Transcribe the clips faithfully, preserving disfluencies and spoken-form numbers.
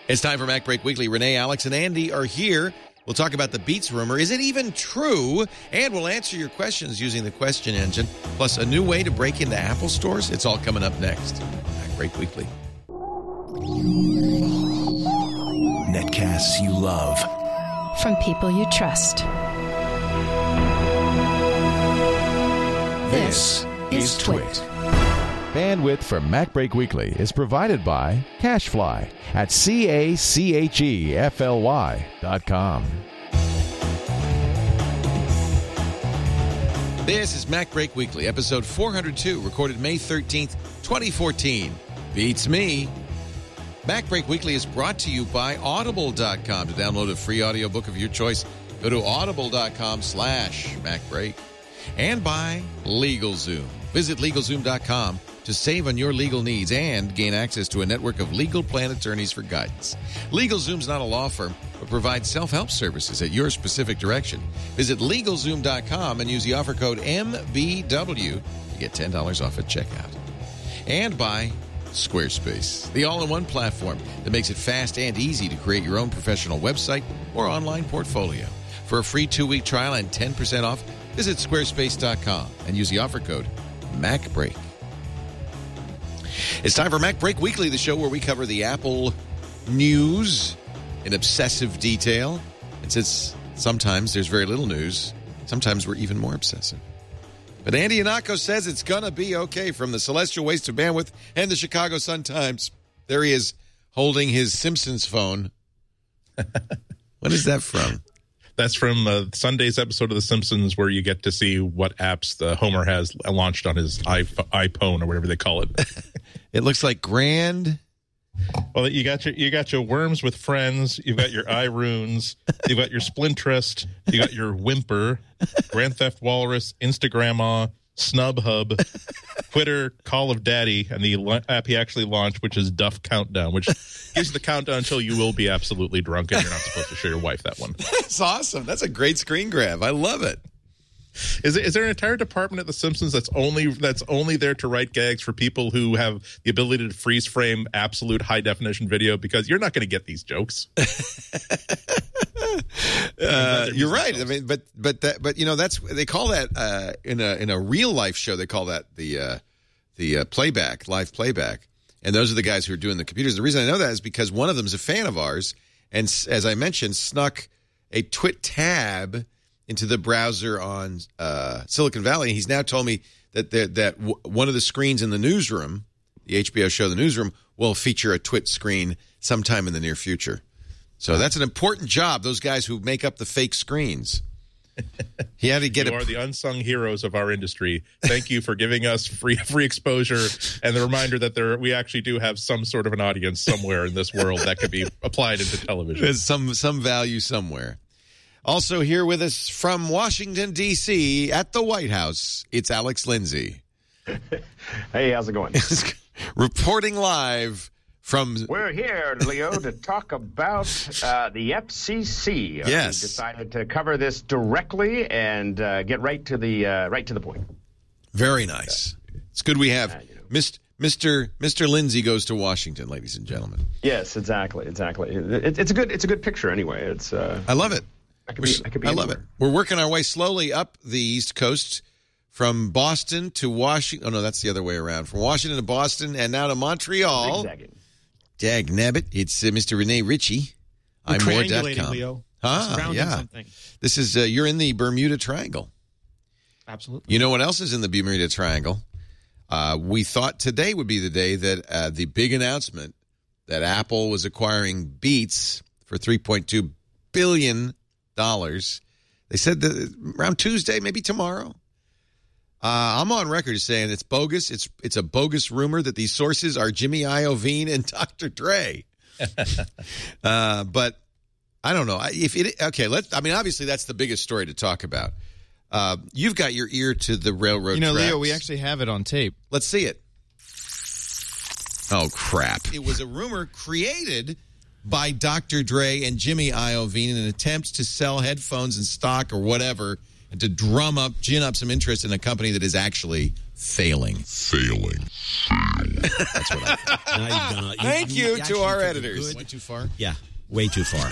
It's time for Mac Break Weekly. Renee, Alex, and Andy are here. We'll talk about the Beats rumor. Is it even true? And we'll answer your questions using the question engine, plus a new way to break into Apple stores. It's all coming up next. Mac Break Weekly. Netcasts you love. From people you trust. This, this is Twit. Bandwidth for Mac Break Weekly is provided by CacheFly at C A C H E F L Y dot com. This is Mac Break Weekly, episode four hundred two, recorded May thirteenth, twenty fourteen. Beats me. Mac Break Weekly is brought to you by Audible dot com. To download a free audiobook of your choice, go to audible dot com slash Mac Break. And by LegalZoom. Visit LegalZoom dot com to save on your legal needs and gain access to a network of legal plan attorneys for guidance. LegalZoom's not a law firm, but provides self-help services at your specific direction. Visit LegalZoom dot com and use the offer code M B W to get ten dollars off at checkout. And by Squarespace, the all-in-one platform that makes it fast and easy to create your own professional website or online portfolio. For a free two-week trial and ten percent off, visit squarespace dot com and use the offer code MacBreak. It's time for Mac Break Weekly, the show where we cover the Apple news in obsessive detail. And since sometimes there's very little news, sometimes we're even more obsessive. But Andy Ihnatko says it's going to be okay from the Celestial Waste of Bandwidth and the Chicago Sun-Times. There he is holding his Simpsons phone. What is that from? That's from uh, Sunday's episode of The Simpsons, where you get to see what apps the Homer has launched on his iPhone or whatever they call it. It looks like Grand. Well, you got your you got your Worms with Friends. You've got your iRunes. You've got your Splintrest. You got your Whimper, Grand Theft Walrus, Instagrama, SnubHub, Twitter, Call of Daddy, and the app he actually launched, which is Duff Countdown, which gives the countdown until you will be absolutely drunk, and you're not supposed to show your wife that one. That's awesome. That's a great screen grab. I love it. Is, it, is there an entire department at The Simpsons that's only that's only there to write gags for people who have the ability to freeze frame absolute high definition video? Because you're not going to get these jokes. uh, you're right. I mean, but but that, but you know that's they call that uh, in a in a real life show. They call that the uh, the uh, playback, live playback, and those are the guys who are doing the computers. The reason I know that is because one of them is a fan of ours, and as I mentioned, snuck a Twit tab into the browser on uh, Silicon Valley. He's now told me that that w- one of the screens in the newsroom, the H B O show The Newsroom, will feature a Twit screen sometime in the near future. So that's an important job, those guys who make up the fake screens. He had to get you a... are the unsung heroes of our industry. Thank you for giving us free free exposure and the reminder that there we actually do have some sort of an audience somewhere in this world that could be applied into television. There's some, some value somewhere. Also here with us from Washington, D C at the White House, it's Alex Lindsay. Hey, how's it going? Reporting live from... We're here, Leo, to talk about uh, the F C C. Uh, yes. We decided to cover this directly and uh, get right to the uh, right to the point. Very nice. It's good we have uh, you know. Mister Mister Mister Lindsay goes to Washington, ladies and gentlemen. Yes, exactly, exactly. It, it's a good it's a good picture anyway. It's uh, I love it. I, could be, I, could be I love it. We're working our way slowly up the East Coast from Boston to Washington. Oh, no, that's the other way around. From Washington to Boston and now to Montreal. Dag nabbit. It's uh, Mister Rene Ritchie. I'm more dot com. Leo. Ah, yeah. Something. This is, uh, you're in the Bermuda Triangle. Absolutely. You know what else is in the Bermuda Triangle? Uh, we thought today would be the day that uh, the big announcement that Apple was acquiring Beats for three point two billion dollars. They said that around Tuesday, maybe tomorrow. Uh, I'm on record as saying it's bogus. It's it's a bogus rumor that these sources are Jimmy Iovine and Doctor Dre. uh, but I don't know if it. Okay, let's. I mean, obviously that's the biggest story to talk about. Uh, you've got your ear to the railroad. You know, tracks. Leo, we actually have it on tape. Let's see it. Oh crap! It was a rumor created by Doctor Dre and Jimmy Iovine in an attempt to sell headphones and stock or whatever and to drum up, gin up some interest in a company that is actually failing. Failing. That's what I think. Now you've gone, you, Thank you, you to our took a editors. good- Went too far? Yeah, way too far.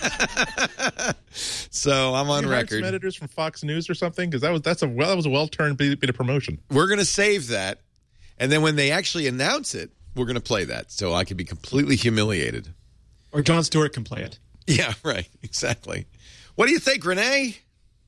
So I'm on You hired record. some editors from Fox News or something, because that was that's a well that was a well turned bit, bit of promotion. We're going to save that, and then when they actually announce it, we're going to play that, so I can be completely humiliated. Or Jon Stewart can play it. Yeah, right. Exactly. What do you think, Renee?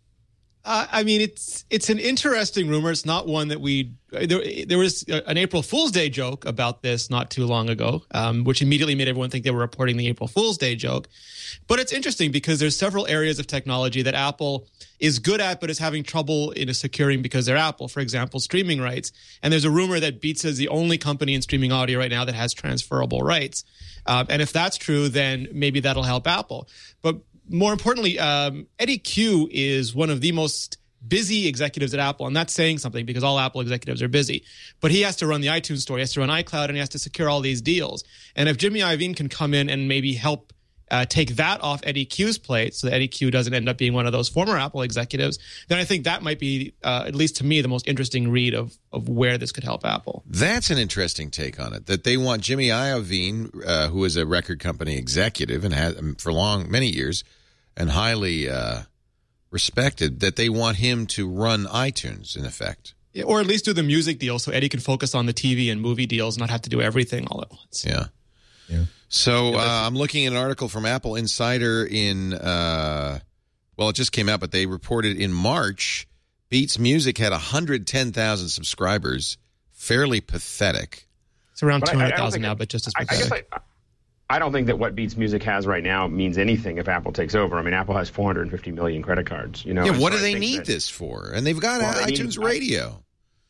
Uh, I mean, it's it's an interesting rumor. It's not one that we there, there was an April Fool's Day joke about this not too long ago, um, which immediately made everyone think they were reporting the April Fool's Day joke. But it's interesting because there's several areas of technology that Apple is good at, but is having trouble in securing because they're Apple. For example, streaming rights. And there's a rumor that Beats is the only company in streaming audio right now that has transferable rights. Um, and if that's true, then maybe that'll help Apple. But more importantly, um, Eddie Q is one of the most busy executives at Apple, and that's saying something because all Apple executives are busy. But he has to run the iTunes store, he has to run iCloud, and he has to secure all these deals. And if Jimmy Iovine can come in and maybe help uh, take that off Eddie Q's plate so that Eddie Q doesn't end up being one of those former Apple executives, then I think that might be, uh, at least to me, the most interesting read of, of where this could help Apple. That's an interesting take on it, that they want Jimmy Iovine, uh, who is a record company executive and has for long, many years, and highly uh, respected, that they want him to run iTunes, in effect. Yeah, or at least do the music deal so Eddie can focus on the T V and movie deals and not have to do everything all at once. Yeah. Yeah. So uh, I'm looking at an article from Apple Insider in, uh, well, it just came out, but they reported in March, Beats Music had one hundred ten thousand subscribers. Fairly pathetic. It's around But I- I two don't hundred thousand think now, it- but just as I, I pathetic. guess I, I don't think that what Beats Music has right now means anything if Apple takes over. I mean, Apple has four hundred fifty million credit cards. You know, Yeah, and what so do I they think need that- this for? And they've got Well, they iTunes need- Radio.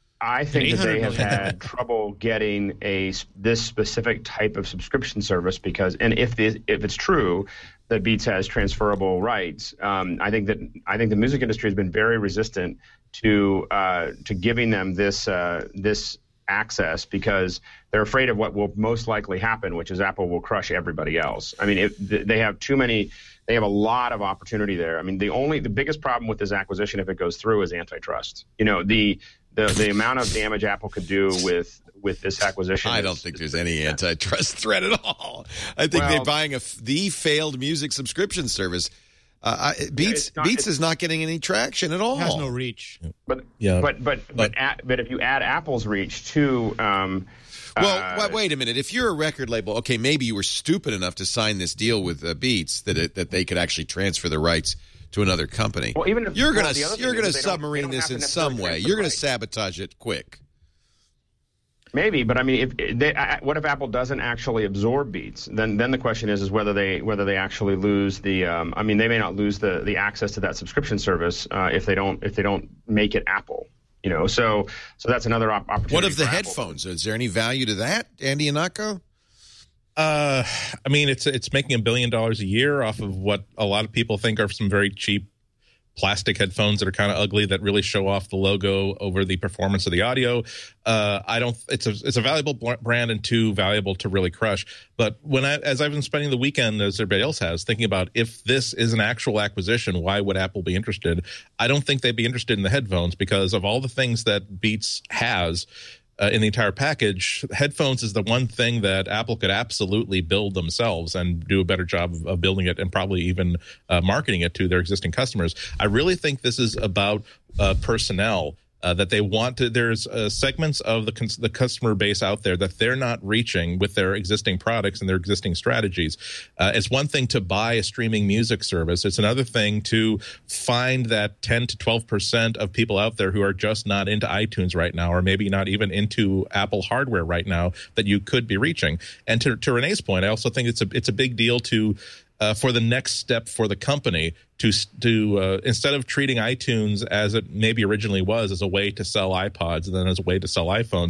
I think that they have eight hundred million. had trouble getting a this specific type of subscription service because, and if this, if it's true that Beats has transferable rights, um, I think that I think the music industry has been very resistant to uh, to giving them this uh, this access because they're afraid of what will most likely happen, which is Apple will crush everybody else. I mean, it, they have too many. They have a lot of opportunity there. I mean, the only the biggest problem with this acquisition, if it goes through, is antitrust. You know, the the the amount of damage Apple could do with with this acquisition. I is- don't think there's any antitrust threat at all. I think Well- they're buying a, the failed music subscription service. Uh, I, Beats it's not- Beats it's- is not getting any traction at all. It has no reach. But Yeah, but but but but- at, but if you add Apple's reach to um, Well, uh, wait, wait a minute. If you're a record label, okay, maybe you were stupid enough to sign this deal with uh, Beats that it, that they could actually transfer the rights to another company. Well, even if- you're well, gonna the other thing you're is gonna that they don't- submarine they don't this have to in necessarily some way. transfer You're gonna rights. sabotage it quick. maybe, but I mean, if they, I- what if Apple doesn't actually absorb Beats? Then then the question is is whether they whether they actually lose the. Um, I mean, they may not lose the the access to that subscription service uh, if they don't if they don't make it Apple. You know, so so that's another op- opportunity. What of the for Apple. headphones? Is there any value to that, Andy Anako? Uh, I mean, it's it's making a billion dollars a year off of what a lot of people think are some very cheap plastic headphones that are kind of ugly that really show off the logo over the performance of the audio. Uh, I don't. It's a it's a valuable brand and too valuable to really crush. But when I, as I've been spending the weekend, as everybody else has, thinking about if this is an actual acquisition, why would Apple be interested? I don't think they'd be interested in the headphones because of all the things that Beats has. Uh, in the entire package, headphones is the one thing that Apple could absolutely build themselves and do a better job of, of building it and probably even uh, marketing it to their existing customers. I really think this is about uh, personnel. Uh, that they want to, there's uh, segments of the cons- the customer base out there that they're not reaching with their existing products and their existing strategies. Uh, it's one thing to buy a streaming music service. It's another thing to find that ten to twelve percent of people out there who are just not into iTunes right now, or maybe not even into Apple hardware right now that you could be reaching. And to, to Renee's point, I also think it's a, it's a big deal to, Uh, for the next step for the company to to uh, instead of treating iTunes as it maybe originally was as a way to sell iPods and then as a way to sell iPhones,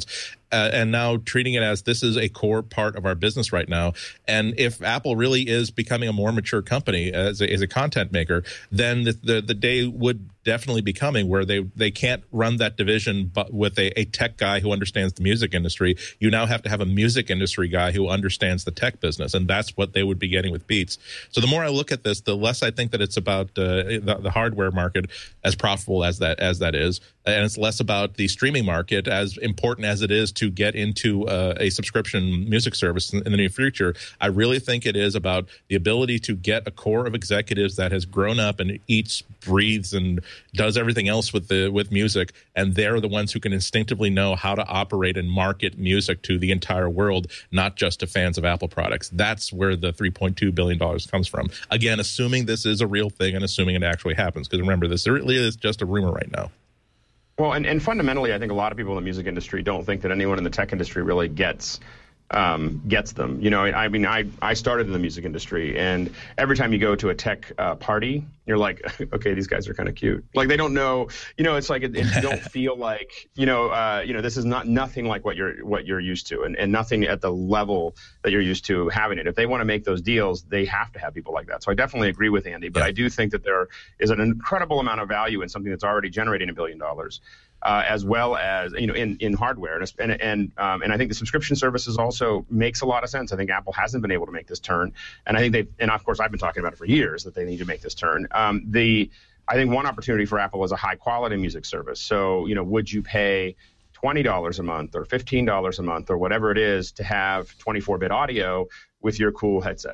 uh, and now treating it as this is a core part of our business right now. And if Apple really is becoming a more mature company as a, as a content maker, then the, the the day would definitely be coming where they they can't run that division but with a, a tech guy who understands the music industry. You now have to have a music industry guy who understands the tech business, and that's what they would be getting with Beats. So the more I look at this, the less I think that it's about uh, the, the hardware market, as profitable as that as that is, and it's less about the streaming market, as important as it is to get into uh, a subscription music service in, in the near future. I really think it is about the ability to get a core of executives that has grown up and eats, breathes, and does everything else with the with music, and they're the ones who can instinctively know how to operate and market music to the entire world, not just to fans of Apple products. That's where the three point two billion dollars comes from. Again, assuming this is a real thing and assuming it actually happens, because remember, this really is just a rumor right now. Well, and, and fundamentally, I think a lot of people in the music industry don't think that anyone in the tech industry really gets um, gets them. You know, I mean, I, I started in the music industry, and every time you go to a tech uh, party, you're like, okay, these guys are kind of cute. Like, they don't know, you know, it's like it, it, you don't feel like, you know, uh, you know, this is not nothing like what you're what you're used to, and, and nothing at the level that you're used to having it. If they want to make those deals, they have to have people like that. So I definitely agree with Andy, but yeah. I do think that there is an incredible amount of value in something that's already generating a billion dollars. Uh, as well as, you know, in, in hardware. And and um, and I think the subscription services also makes a lot of sense. I think Apple hasn't been able to make this turn. And I think they, and of course, I've been talking about it for years, that they need to make this turn. Um, the I think one opportunity for Apple is a high quality music service. So, you know, would you pay twenty dollars a month or fifteen dollars a month or whatever it is to have twenty-four bit audio with your cool headset?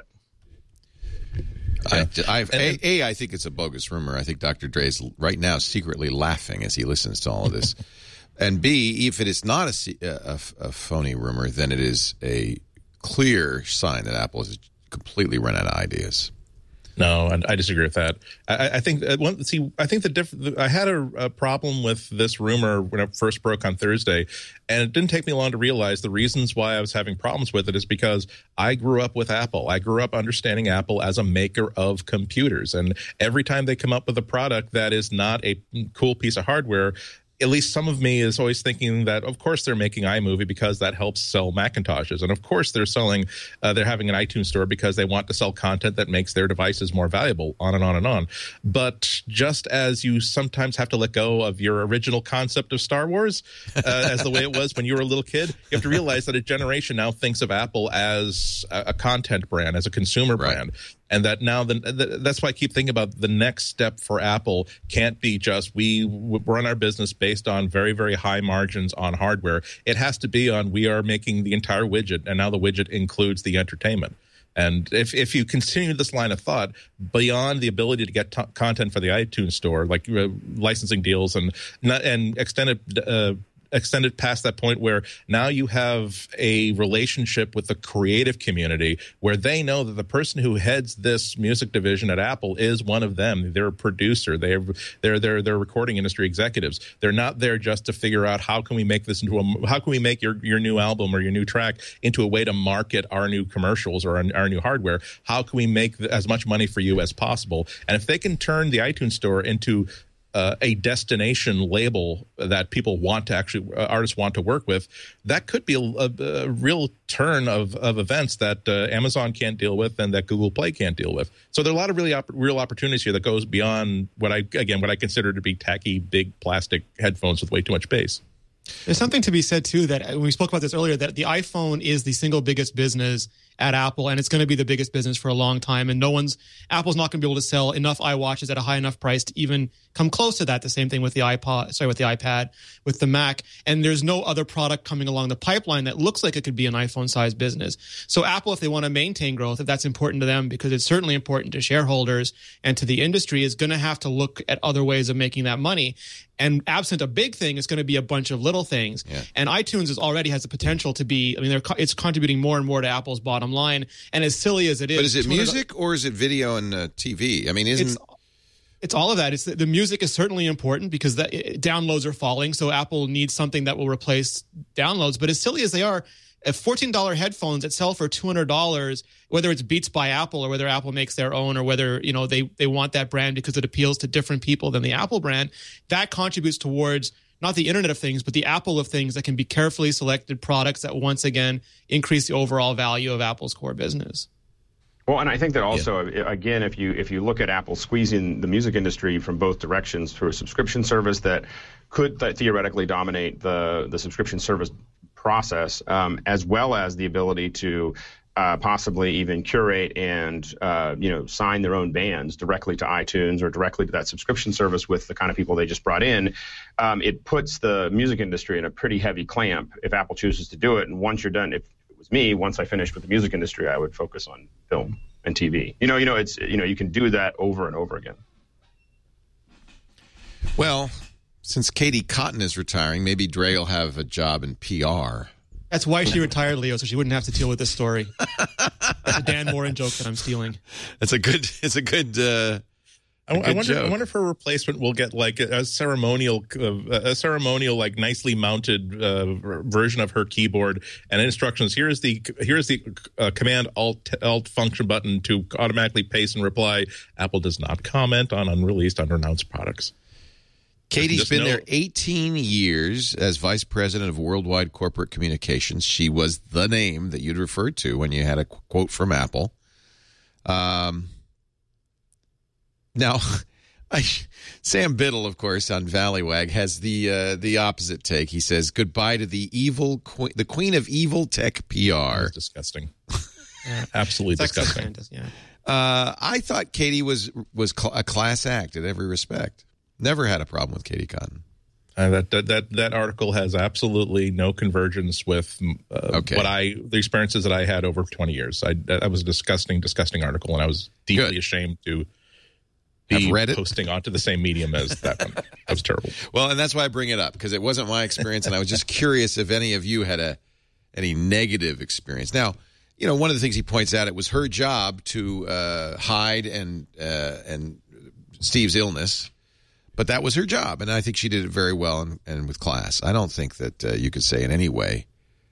I, I've, a, a, I think it's a bogus rumor. I think Doctor Dre is right now secretly laughing as he listens to all of this. And B, if it is not a, a, a phony rumor, then it is a clear sign that Apple has completely run out of ideas. No, and I disagree with that. I, I think uh, one, see, I think the diff- I had a, a problem with this rumor when it first broke on Thursday, and it didn't take me long to realize the reasons why I was having problems with it is because I grew up with Apple. I grew up understanding Apple as a maker of computers, and every time they come up with a product that is not a cool piece of hardware, at least some of me is always thinking that, of course, they're making iMovie because that helps sell Macintoshes. And, of course, they're selling, uh, they're having an iTunes store because they want to sell content that makes their devices more valuable, on and on and on. But just as you sometimes have to let go of your original concept of Star Wars, uh, as the way it was when you were a little kid, you have to realize that a generation now thinks of Apple as a, a content brand, as a consumer right. brand. And that now, the, the, that's why I keep thinking about the next step for Apple can't be just we run our business based on very, very high margins on hardware. It has to be on we are making the entire widget, and now the widget includes the entertainment. And if if you continue this line of thought beyond the ability to get t- content for the iTunes store, like uh, licensing deals and not, and extended uh, extended past that point where now you have a relationship with the creative community where they know that the person who heads this music division at Apple is one of them. They're a producer. They're they're they're they're recording industry executives. They're not there just to figure out how can we make this into a how can we make your your new album or your new track into a way to market our new commercials or our, our new hardware. How can we make as much money for you as possible? And if they can turn the iTunes store into Uh, a destination label that people want to actually, uh, artists want to work with, that could be a, a, a real turn of, of events that uh, Amazon can't deal with and that Google Play can't deal with. So there are a lot of really op- real opportunities here that goes beyond what I, again, what I consider to be tacky, big plastic headphones with way too much bass. There's something to be said, too, that when we spoke about this earlier, that the iPhone is the single biggest business at Apple, and it's going to be the biggest business for a long time. And no one's, Apple's not going to be able to sell enough iWatches at a high enough price to even come close to that. The same thing with the iPod, sorry, with the iPad, with the Mac. And there's no other product coming along the pipeline that looks like it could be an iPhone-sized business. So Apple, if they want to maintain growth, if that's important to them, because it's certainly important to shareholders and to the industry, is going to have to look at other ways of making that money. And absent a big thing, it's going to be a bunch of little things. Yeah. And iTunes is already has the potential to be, I mean, they're, it's contributing more and more to Apple's bottom line. And as silly as it is. But is it music or is it video and uh, T V? I mean, isn't... It's, it's all of that. It's the, the music is certainly important because the, it, downloads are falling. So Apple needs something that will replace downloads. But as silly as they are, if fourteen dollars headphones that sell for two hundred dollars, whether it's Beats by Apple or whether Apple makes their own or whether, you know, they, they want that brand because it appeals to different people than the Apple brand, that contributes towards not the Internet of Things, but the Apple of Things that can be carefully selected products that once again increase the overall value of Apple's core business. Well, and I think that also, yeah. again, if you if you look at Apple squeezing the music industry from both directions through a subscription service that could th- theoretically dominate the the subscription service process, um, as well as the ability to uh, possibly even curate and uh, you know sign their own bands directly to iTunes or directly to that subscription service with the kind of people they just brought in, um, it puts the music industry in a pretty heavy clamp if Apple chooses to do it. And once you're done, if me, once I finished with the music industry, I would focus on film and T V. You know, you know, it's you know, you can do that over and over again. Well, since Katie Cotton is retiring, maybe Dre will have a job in P R. That's why she retired, Leo, so she wouldn't have to deal with this story. That's a Dan Morin joke that I'm stealing. It's a good. It's a good. Uh, I, I wonder. Joke. I wonder if her replacement will get like a, a ceremonial, uh, a ceremonial, like nicely mounted uh, version of her keyboard and instructions. Here is the here is the uh, Command Alt Alt function button to automatically paste and reply. Apple does not comment on unreleased, unannounced products. Katie's been know. there eighteen years as vice president of worldwide corporate communications. She was the name that you'd referred to when you had a quote from Apple. Um. Now, I, Sam Biddle, of course, on Valleywag has the uh, the opposite take. He says goodbye to the evil, que- the queen of evil tech P R. That's disgusting. Yeah. Absolutely Sex disgusting. Yeah. Uh, I thought Katie was was cl- a class act in every respect. Never had a problem with Katie Cotton. Uh, that, that that that article has absolutely no convergence with uh, okay. what I the experiences that I had over twenty years. I that was a disgusting, disgusting article, and I was deeply Good. ashamed to. Be read it? Posting onto the same medium as that one. That was terrible. Well, and that's why I bring it up, because it wasn't my experience, and I was just curious if any of you had a any negative experience. Now, you know, one of the things he points out, it was her job to uh, hide and uh, and Steve's illness, but that was her job, and I think she did it very well and, and with class. I don't think that uh, you could say in any way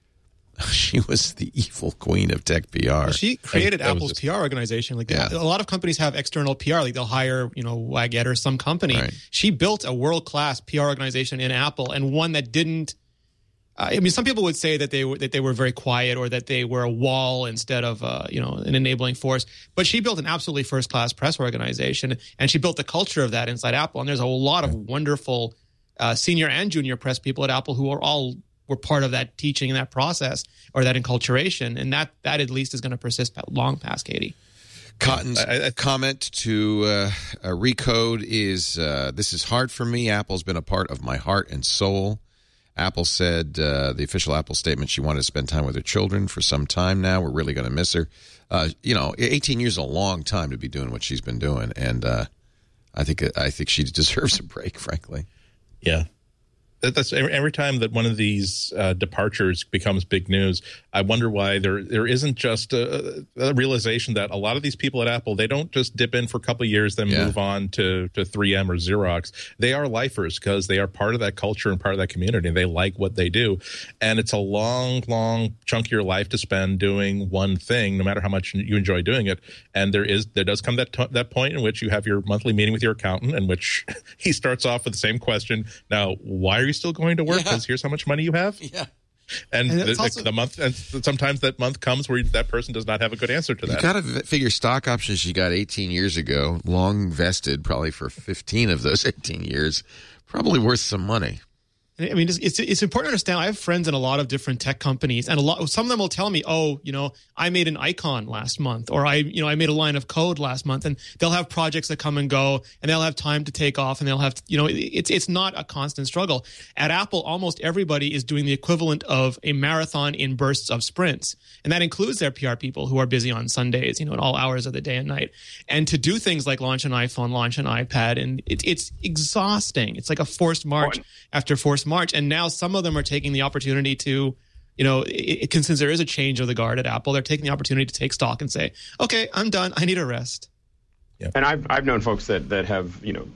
she was the evil queen of tech P R. Well, she created I, Apple's just, P R organization. Like yeah. a lot of companies have external P R. Like they'll hire, you know, Waget or some company. Right. She built a world-class P R organization in Apple, and one that didn't. Uh, I mean, some people would say that they were that they were very quiet, or that they were a wall instead of, uh, you know, an enabling force. But she built an absolutely first-class press organization, and she built the culture of that inside Apple. And there's a lot of wonderful uh, senior and junior press people at Apple who are all. were part of that teaching and that process or that enculturation. And that that at least is going to persist long past Katie. Cotton's I, I, comment to uh, uh, Recode is, uh, this is hard for me. Apple's been a part of my heart and soul. Apple said, uh, the official Apple statement, she wanted to spend time with her children for some time now. We're really going to miss her. Uh, you know, eighteen years is a long time to be doing what she's been doing. And uh, I think I think she deserves a break, frankly. Yeah. That's every time that one of these uh, departures becomes big news. I wonder why there there isn't just a, a realization that a lot of these people at Apple, they don't just dip in for a couple of years, then yeah. move on to, to three M or Xerox. They are lifers because they are part of that culture and part of that community. They like what they do, and it's a long, long chunk of your life to spend doing one thing, no matter how much you enjoy doing it. And there is there does come that t- that point in which you have your monthly meeting with your accountant, in which he starts off with the same question: now, why are you still going to work? Because yeah. here's how much money you have. Yeah. And, and the, also, the month, and sometimes that month comes where that person does not have a good answer to that. You got to figure stock options you got eighteen years ago, long vested, probably for fifteen of those eighteen years, probably worth some money. I mean, it's, it's it's important to understand. I have friends in a lot of different tech companies, and a lot. Some of them will tell me, "Oh, you know, I made an icon last month, or I, you know, I made a line of code last month." And they'll have projects that come and go, and they'll have time to take off, and they'll have, you know, it's it's not a constant struggle. At Apple, almost everybody is doing the equivalent of a marathon in bursts of sprints, and that includes their P R people who are busy on Sundays, you know, at all hours of the day and night. And to do things like launch an iPhone, launch an iPad, and it, it's exhausting. It's like a forced march after forced March, and now some of them are taking the opportunity to, you know, it, it, since there is a change of the guard at Apple, they're taking the opportunity to take stock and say, okay, I'm done. I need a rest. Yeah. And I've I've known folks that that have, you know,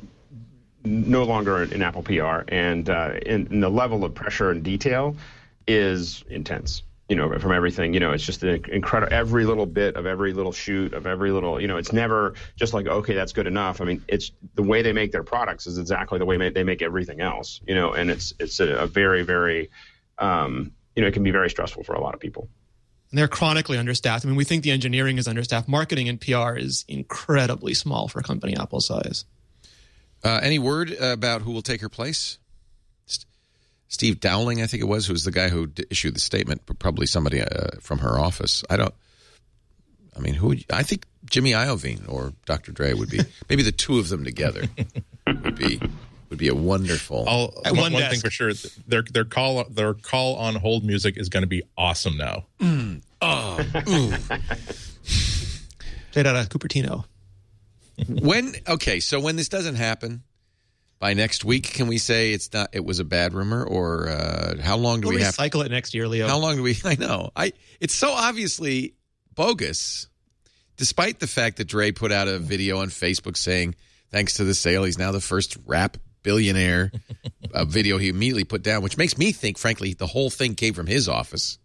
no longer in Apple P R, and uh, in, in the level of pressure and detail is intense. you know, from everything. You know, it's just an incredible, every little bit of every little shoot of every little, you know, it's never just like, okay, that's good enough. I mean, it's the way they make their products is exactly the way they make everything else, you know, and it's, it's a, a very, very, um, you know, it can be very stressful for a lot of people. And they're chronically understaffed. I mean, we think the engineering is understaffed. Marketing and P R is incredibly small for a company Apple size. Uh, any word about who will take her place? St- Steve Dowling, I think it was, who was the guy who d- issued the statement, but probably somebody uh, from her office. I don't. I mean, who? Would you, I think Jimmy Iovine or Doctor Dre would be. Maybe the two of them together would be would be a wonderful. I'll, one, one thing for sure, their their call their call on hold music is going to be awesome now. Mm. Oh, ooh. Played out of Cupertino. When okay, so when this doesn't happen by next week, can we say it's not? It was a bad rumor, or uh, how long do we'll we have? Cycle it next year, Leo. How long do we? I know. I. It's so obviously bogus, despite the fact that Dre put out a video on Facebook saying, thanks to the sale, he's now the first rap billionaire. A video he immediately put down, which makes me think, frankly, the whole thing came from his office.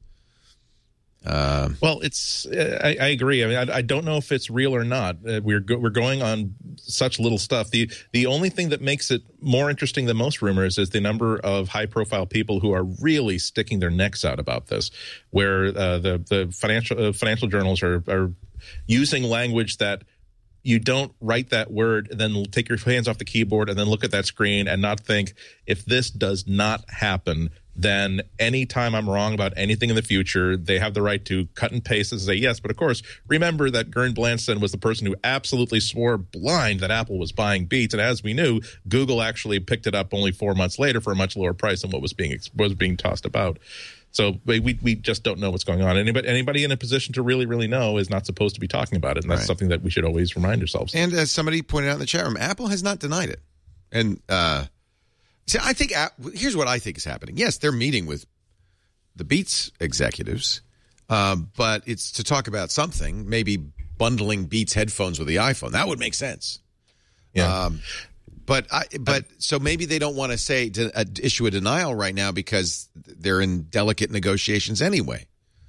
Uh, well, it's. I, I agree. I mean, I, I don't know if it's real or not. Uh, we're go, we're going on such little stuff. the The only thing that makes it more interesting than most rumors is the number of high profile people who are really sticking their necks out about this. Where uh, the the financial uh, financial journals are are using language that you don't write that word and then take your hands off the keyboard and then look at that screen and not think, if this does not happen, then anytime I'm wrong about anything in the future, they have the right to cut and paste and say yes. But of course, remember that Gern Blanston was the person who absolutely swore blind that Apple was buying Beats. And as we knew, Google actually picked it up only four months later for a much lower price than what was being was being tossed about. So we we just don't know what's going on. Anybody anybody in a position to really, really know is not supposed to be talking about it. And that's right. Something that we should always remind ourselves. And as somebody pointed out in the chat room, Apple has not denied it. And uh, see, I think here's what I think is happening. Yes, they're meeting with the Beats executives, um, but it's to talk about something, maybe bundling Beats headphones with the iPhone. That would make sense. Yeah. Um, But I, but so maybe they don't want to say to, uh, issue a denial right now because they're in delicate negotiations anyway.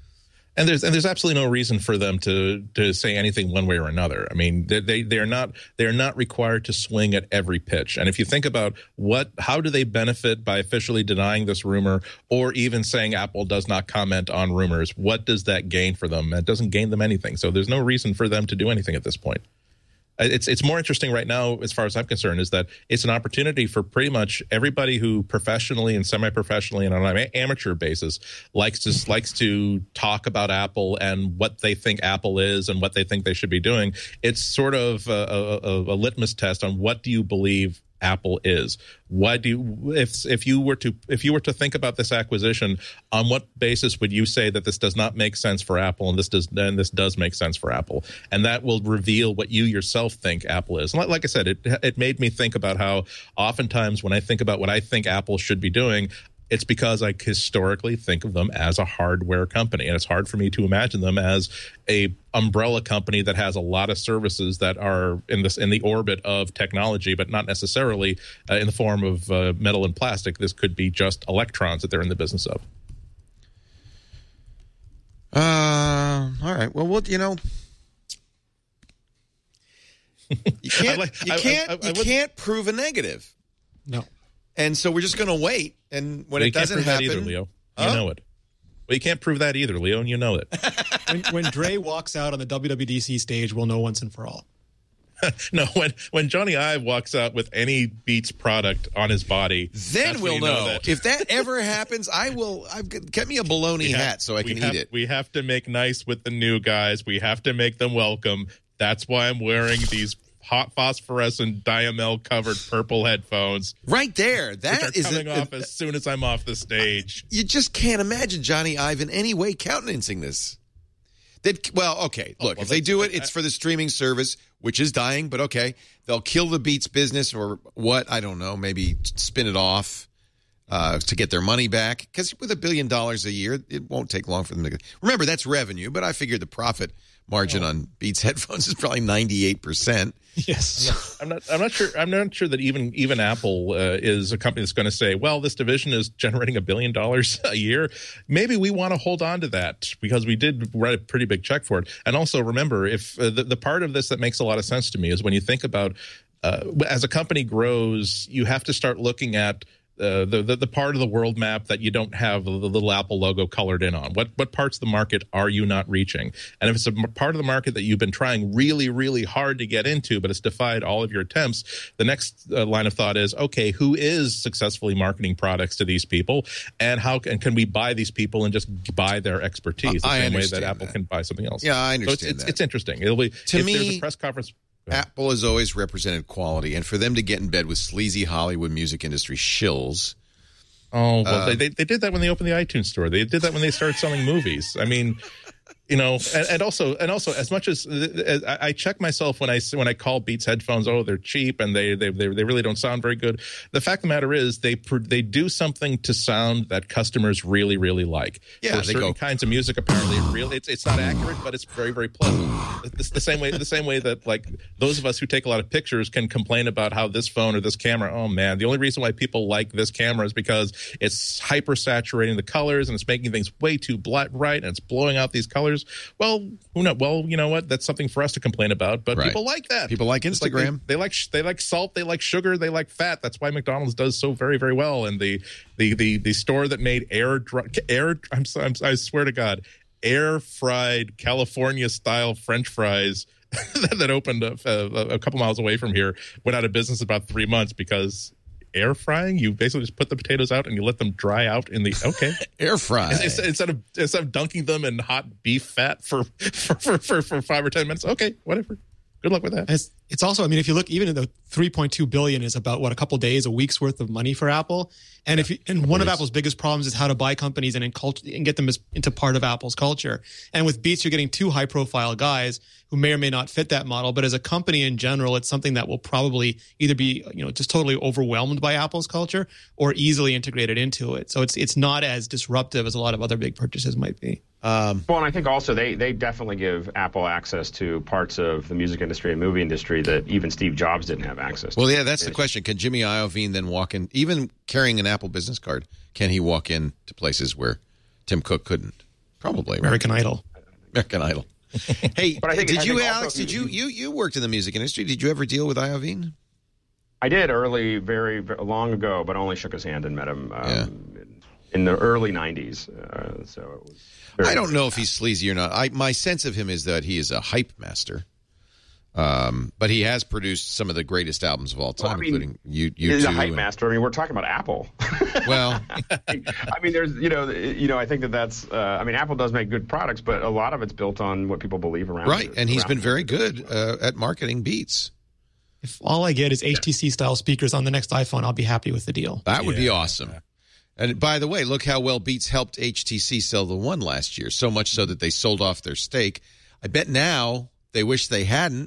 And there's and there's absolutely no reason for them to to say anything one way or another. I mean, they they they're not they're not required to swing at every pitch. And if you think about what how do they benefit by officially denying this rumor or even saying Apple does not comment on rumors, what does that gain for them? It doesn't gain them anything. So there's no reason for them to do anything at this point. It's it's more interesting right now, as far as I'm concerned, is that it's an opportunity for pretty much everybody who professionally and semi-professionally and on an amateur basis likes to likes to talk about Apple and what they think Apple is and what they think they should be doing. It's sort of a, a, a litmus test on what do you believe Apple is. Why do you, if if you were to if you were to think about this acquisition, on what basis would you say that this does not make sense for Apple and this does and this does make sense for Apple? And that will reveal what you yourself think Apple is. And like I said, it it made me think about how oftentimes when I think about what I think Apple should be doing, it's because I historically think of them as a hardware company, and it's hard for me to imagine them as a umbrella company that has a lot of services that are in this in the orbit of technology, but not necessarily uh, in the form of uh, metal and plastic. This could be just electrons that they're in the business of. Uh, all right. Well, what you know, you can't like, you I, can't I, I, I you would, can't prove a negative. No. And so we're just going to wait. And when well, it doesn't happen, happen, either, Leo, you huh? know it. Well, you can't prove that either, Leo, and you know it. when, when Dre walks out on the W W D C stage, we'll know once and for all. No, when when Johnny Ive walks out with any Beats product on his body, then we'll know. know that. If that ever happens, I will. I've get me a baloney have, hat so I can have, eat it. We have to make nice with the new guys. We have to make them welcome. That's why I'm wearing these hot phosphorescent Diamel covered purple headphones. Right there. That which are is coming a, off a, as soon as I'm off the stage. You just can't imagine Johnny Ive in any way countenancing this. That well, okay. Look, oh, well, if they do it, it's for the streaming service, which is dying. But okay, they'll kill the Beats business or what? I don't know. Maybe spin it off uh, to get their money back. Because with a billion dollars a year, it won't take long for them to. Remember, that's revenue. But I figured the profit margin Oh. on Beats headphones is probably ninety-eight percent. Yes. I'm not. I'm not sure. I'm not sure that even even Apple uh, is a company that's going to say, "Well, this division is generating a billion dollars a year. Maybe we want to hold on to that because we did write a pretty big check for it." And also remember, if uh, the the part of this that makes a lot of sense to me is when you think about uh, as a company grows, you have to start looking at. Uh, the, the the part of the world map that you don't have the, the little Apple logo colored in on. What what parts of the market are you not reaching? And if it's a m- part of the market that you've been trying really, really hard to get into, but it's defied all of your attempts, the next uh, line of thought is, okay, who is successfully marketing products to these people? And how can, can we buy these people and just buy their expertise the I same way that understand Apple that. can buy something else? Yeah, I So it's, understand it's, that. it's interesting. It'll be, To if me- there's a press conference. Apple has always represented quality, and for them to get in bed with sleazy Hollywood music industry shills. Oh, well, Uh, they, they they did that when they opened the iTunes store. They did that when they started selling movies. I mean, you know, and, and also and also as much as, as I I check myself when I when I call Beats headphones, oh, they're cheap and they they they, they really don't sound very good. The fact of the matter is they they do something to sound that customers really really like. Yeah, For they certain go- kinds of music. Apparently, it really it's it's not accurate, but it's very very pleasant. It's the same way the same way that like those of us who take a lot of pictures can complain about how this phone or this camera. Oh man, the only reason why people like this camera is because it's hyper saturating the colors and it's making things way too bright and it's blowing out these colors. Well, who knows? Well, you know what? That's something for us to complain about. But Right. people like that. People like It's Instagram. they, they like sh- they like salt. They like sugar. They like fat. That's why McDonald's does so very very well. And the the the, the store that made air dry, air I'm, so- I'm I swear to God, air fried California style French fries that opened up uh, a couple miles away from here went out of business about three months because. Air frying, you basically just put the potatoes out and you let them dry out in the okay Air fry. It's- it's- instead of instead of dunking them in hot beef fat for for, for, for, for five or ten minutes. Okay, whatever. Good luck with that. It's, it's also, I mean, if you look, even at the three point two billion is about what, a couple days, a week's worth of money for Apple. And if you, and one of Apple's biggest problems is how to buy companies and in culture and get them as, into part of Apple's culture. And with Beats, you're getting two high profile guys who may or may not fit that model. But as a company in general, it's something that will probably either be, you know, just totally overwhelmed by Apple's culture or easily integrated into it. So it's it's not as disruptive as a lot of other big purchases might be. Um, Well, and I think also they, they definitely give Apple access to parts of the music industry and movie industry that even Steve Jobs didn't have access to. well, yeah, that's the question. Can Jimmy Iovine then walk in, even carrying an Apple business card, can he walk in to places where Tim Cook couldn't? Probably. Right? American Idol. American Idol. Hey, But I think- did I you, think also Alex, did you, you- you, you worked in the music industry. Did you ever deal with Iovine? I did early, very, very long ago, but only shook his hand and met him um, Yeah. in, in the early nineties. Uh, so it was very I don't know if he's sleazy or not. I, my sense of him is that he is a hype master. Um, but he has produced some of the greatest albums of all time, Well, I mean, including you, you He's two. a hype and- master. I mean, we're talking about Apple. Well, I mean, there's, you know, you know, I think that that's. Uh, I mean, Apple does make good products, but a lot of it's built on what people believe around. right, it, and he's around been it. very good uh, at marketing Beats. If all I get is H T C style speakers on the next iPhone, I'll be happy with the deal. That would be awesome. And by the way, look how well Beats helped H T C sell the One last year, so much so that they sold off their stake. I bet now they wish they hadn't.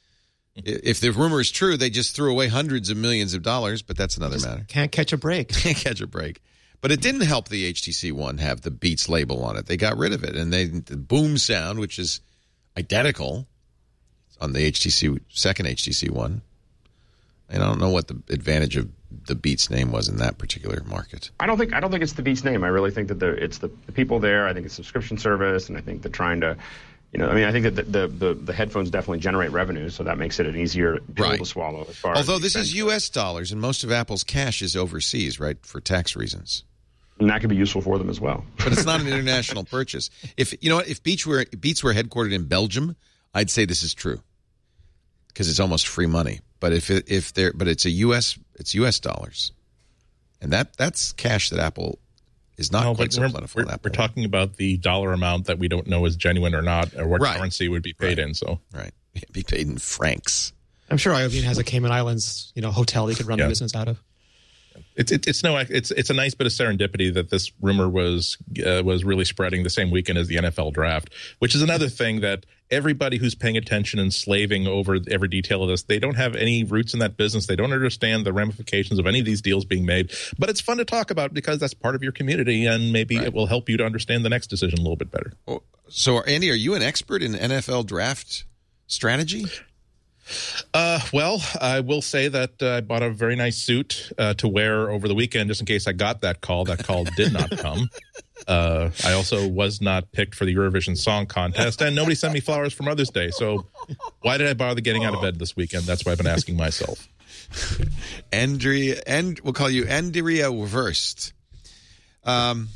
If the rumor is true, they just threw away hundreds of millions of dollars, but that's another matter. Can't catch a break. Can't catch a break. But it didn't help the H T C One have the Beats label on it. They got rid of it, and they the boom sound, which is identical on the H T C second H T C One. And I don't know what the advantage of the Beats name was in that particular market. I don't think I don't think it's the Beats name. I really think that the, it's the, the people there. I think it's subscription service, and I think they're trying to, you know, I mean, I think that the the, the, the headphones definitely generate revenue, so that makes it an easier pill Right. to swallow. As far Although as this is expense. U S dollars, and most of Apple's cash is overseas, right, for tax reasons. and that could be useful for them as well. But it's not an international purchase. If you know what, if Beats were Beats were headquartered in Belgium, I'd say this is true because it's almost free money. But if it, if they're but it's a U S it's U S dollars, and that that's cash that Apple is not No, quite but so remember, plentiful. we're, in Apple. we're talking about the dollar amount that we don't know is genuine or not, or what Right. currency would be paid Right. in. So right, be paid in francs. I'm sure Iovine has a Cayman Islands, you know, hotel they could run Yeah. the business out of. it's it, it's no it's it's a nice bit of serendipity that this rumor was uh, was really spreading the same weekend as the N F L draft, which is another thing that everybody who's paying attention and slaving over every detail of this, they don't have any roots in that business. They don't understand the ramifications of any of these deals being made. But it's fun to talk about because that's part of your community, and maybe Right. it will help you to understand the next decision a little bit better. Well, So, Andy, are you an expert in N F L draft strategy? Uh, well, I will say that uh, I bought a very nice suit uh, to wear over the weekend just in case I got that call. That call did not come. Uh, I also was not picked for the Eurovision Song Contest, and nobody sent me flowers for Mother's Day. So why did I bother getting out of bed this weekend? That's what I've been asking myself. Andrea, and we'll call you Andrea Wurst. Um,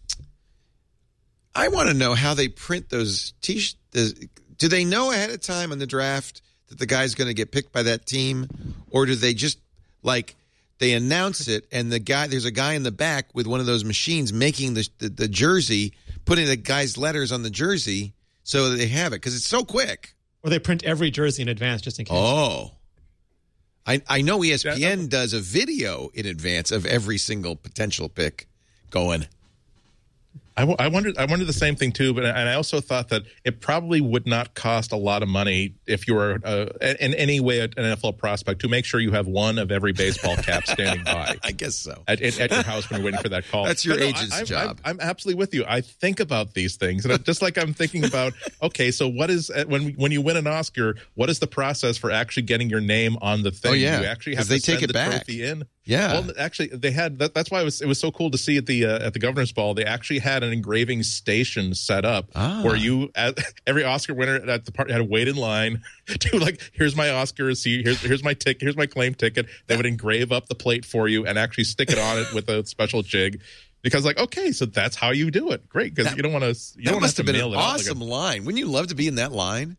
I want to know how they print those t-shirts. Do they know ahead of time on the draft that the guy's going to get picked by that team, or do they just like they announce it and the guy there's a guy in the back with one of those machines making the the, the jersey, putting the guy's letters on the jersey so that they have it because it's so quick. Or they print every jersey in advance just in case. Oh. I, I know E S P N does a video in advance of every single potential pick going. I, w- I wondered I wondered the same thing too, but and I also thought that it probably would not cost a lot of money if you were uh, in any way an N F L prospect to make sure you have one of every baseball cap standing by. I guess so. At, at, at your house when you're waiting for that call. That's your no, agent's I, I, job. I'm, I'm absolutely with you. I think about these things, and I'm, just like I'm thinking about, okay, so what is when when you win an Oscar? What is the process for actually getting your name on the thing? Oh yeah, you actually have to they send take it the back. trophy in. Yeah. Well, actually, they had. That, that's why it was. It was so cool to see at the uh, at the Governor's Ball. They actually had an engraving station set up ah. where you, at, every Oscar winner at the party, had to wait in line to like, here's my Oscar. See, here's here's my ticket. Here's my claim ticket. They would engrave up the plate for you and actually stick it on it with a special jig. Because like, okay, so that's how you do it. Great, because you don't want to. You that don't must have, have to been an mail it out awesome like a, line. Wouldn't you love to be in that line?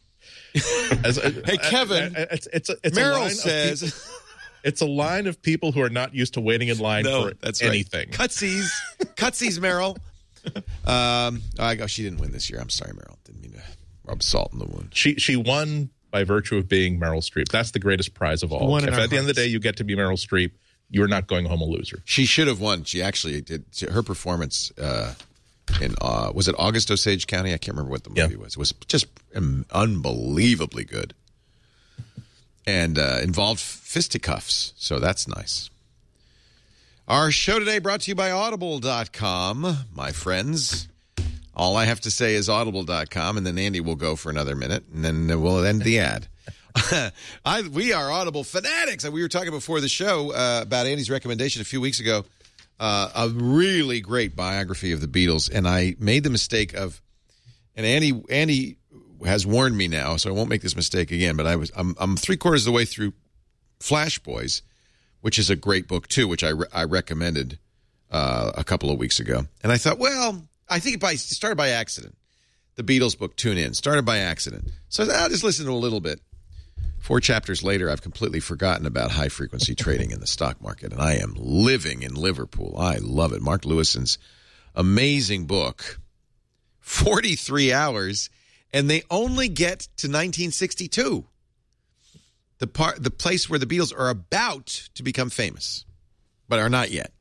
As, hey, Kevin. uh, it's it's a, it's Merrill a line says. Of people, it's a line of people who are not used to waiting in line no, for that's anything. Right. Cutsies, cutsies, Merrill. Um, I go. She didn't win this year. I'm sorry, Merrill. Didn't mean to rub salt in the wound. She she won by virtue of being Meryl Streep. That's the greatest prize of all. If at the end of the day you get to be Meryl Streep, you're not going home a loser. She should have won. She actually did. Her performance uh, in uh, was it August Osage County? I can't remember what the movie yeah. was. It was just um, unbelievably good. And uh, involved fisticuffs, so that's nice. Our show today brought to you by Audible dot com, my friends. All I have to say is Audible dot com, and then Andy will go for another minute, and then we'll end the ad. I, we are Audible fanatics. We were talking before the show uh, about Andy's recommendation a few weeks ago, uh, a really great biography of the Beatles, and I made the mistake of, and Andy Andy has warned me now, so I won't make this mistake again. But I was I'm, I'm three quarters of the way through Flash Boys, which is a great book too, which I re- I recommended uh, a couple of weeks ago, and I thought, well, I think it by, started by accident. The Beatles book, Tune In, started by accident. So I'll just listen to a little bit. Four chapters later, I've completely forgotten about high-frequency trading in the stock market, and I am living in Liverpool. I love it. Mark Lewison's amazing book, forty-three hours, and they only get to nineteen sixty-two, the part, the place where the Beatles are about to become famous, but are not yet.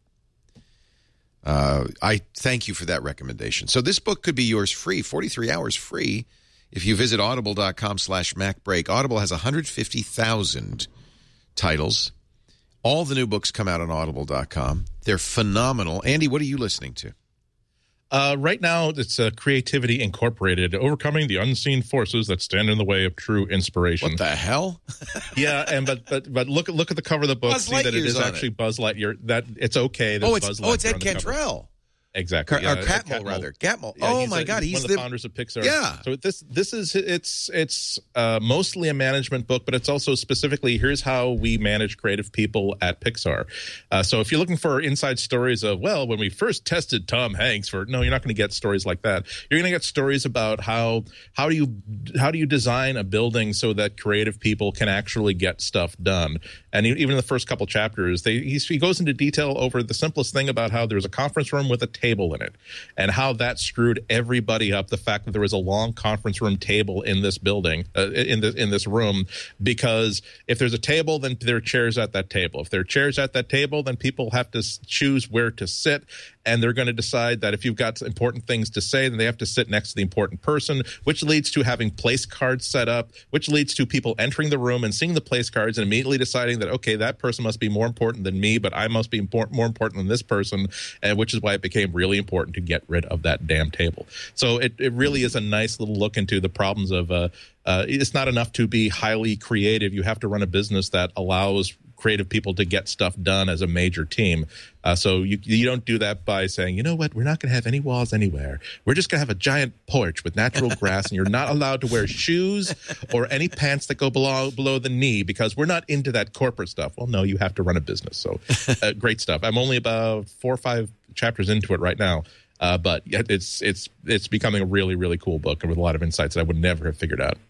Uh, I thank you for that recommendation. So this book could be yours free, forty-three hours free, if you visit audible dot com slash MacBreak. Audible has one hundred fifty thousand titles. All the new books come out on audible dot com. They're phenomenal. Andy, what are you listening to? Uh, right now, it's uh, Creativity Incorporated, Overcoming the Unseen Forces That Stand in the Way of True Inspiration. What the hell? yeah, and but but but look look at the cover of the book. Buzz see that it is on actually it. Buzz Lightyear. That it's okay. Oh, it's Buzz oh, it's Ed on the cover. Cantrell. Exactly, Car- yeah, or Catmull, rather. Catmull. Yeah, oh he's my a, God, he's, he's one of the, the founders of Pixar. Yeah. So this this is it's it's uh, mostly a management book, but it's also specifically here's how we manage creative people at Pixar. Uh, so if you're looking for inside stories of well, when we first tested Tom Hanks for no, you're not going to get stories like that. You're going to get stories about how how do you how do you design a building so that creative people can actually get stuff done. And even in the first couple chapters, they he, he goes into detail over the simplest thing about how there's a conference room with a table in it, and how that screwed everybody up. The fact that there was a long conference room table in this building, uh, in this in this room, because if there's a table, then there are chairs at that table. If there are chairs at that table, then people have to choose where to sit. and they're going to decide that if you've got important things to say, then they have to sit next to the important person, which leads to having place cards set up, which leads to people entering the room and seeing the place cards and immediately deciding that, okay, that person must be more important than me, but I must be important, more important than this person, and which is why it became really important to get rid of that damn table. So it, it really is a nice little look into the problems of uh, uh, it's not enough to be highly creative. You have to run a business that allows creative people to get stuff done as a major team. Uh, so you you don't do that by saying, you know what, we're not going to have any walls anywhere. We're just going to have a giant porch with natural grass, and you're not allowed to wear shoes or any pants that go below below the knee because we're not into that corporate stuff. Well, no, you have to run a business. So uh, great stuff. I'm only about four or five chapters into it right now. Uh, but it's it's it's becoming a really, really cool book and with a lot of insights that I would never have figured out.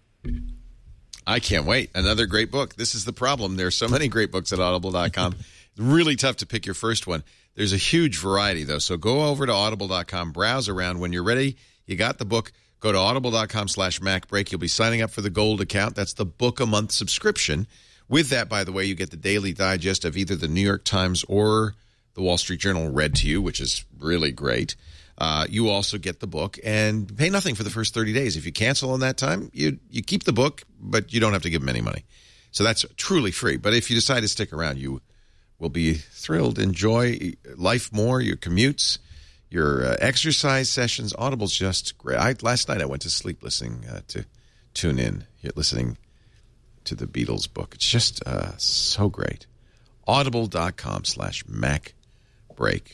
I can't wait. Another great book. This is the problem. There's so many great books at audible dot com. It's really tough to pick your first one. There's a huge variety, though. So go over to audible dot com, browse around. When you're ready, you got the book, go to audible dot com slash MacBreak. You'll be signing up for the gold account. That's the book a month subscription. With that, by the way, you get the daily digest of either the New York Times or the Wall Street Journal read to you, which is really great. Uh, you also get the book and pay nothing for the first thirty days. If you cancel in that time, you you keep the book, but you don't have to give them any money. So that's truly free. But if you decide to stick around, you will be thrilled. Enjoy life more, your commutes, your uh, exercise sessions. Audible's just great. I, last night I went to sleep listening uh, to Tune In, listening to the Beatles book. It's just uh, so great. audible dot com slash MacBreak.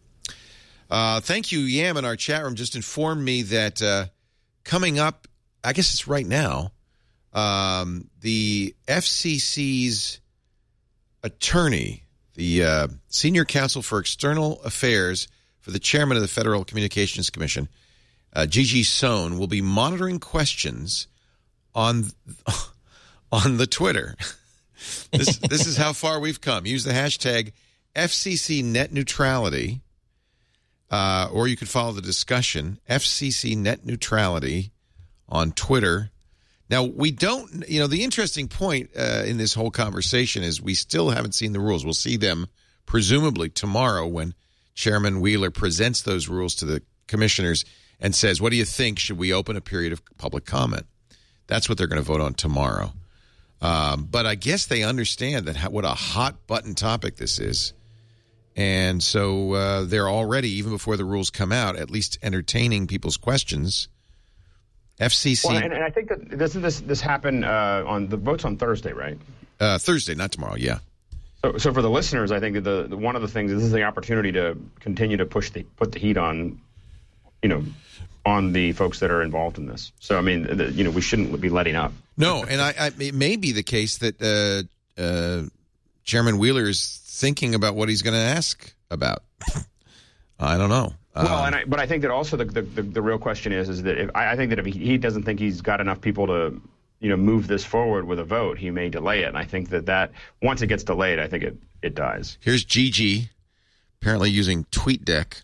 Uh, thank you, Yam, in our chat room just informed me that uh, coming up, I guess it's right now, um, the F C C's attorney, the uh, Senior Counsel for External Affairs for the Chairman of the Federal Communications Commission, uh, Gigi Sohn, will be monitoring questions on on the Twitter. this, this is how far we've come. Use the hashtag F C C Net Neutrality. Uh, or you could follow the discussion, F C C Net Neutrality on Twitter. Now, we don't, you know, the interesting point uh, in this whole conversation is we still haven't seen the rules. We'll see them presumably tomorrow when Chairman Wheeler presents those rules to the commissioners and says, what do you think? Should we open a period of public comment? That's what they're going to vote on tomorrow. Um, but I guess they understand that how, what a hot button topic this is. And so uh, they're already, even before the rules come out, at least entertaining people's questions. F C C. Well, and, and I think that this this this happened uh, on the votes on Thursday, right? Uh, Thursday, not tomorrow. Yeah. So, so for the listeners, I think that the, the one of the things this is the opportunity to continue to push the put the heat on, you know, on the folks that are involved in this. So I mean, the, you know, we shouldn't be letting up. No, and I, I it may be the case that uh, uh, Chairman Wheeler is thinking about what he's going to ask about. I don't know. Well, um, and I, but I think that also the the, the, the real question is is that if, I, I think that if he, he doesn't think he's got enough people to, you know, move this forward with a vote, he may delay it. And I think that that once it gets delayed, I think it, it dies. Here's Gigi, apparently using TweetDeck,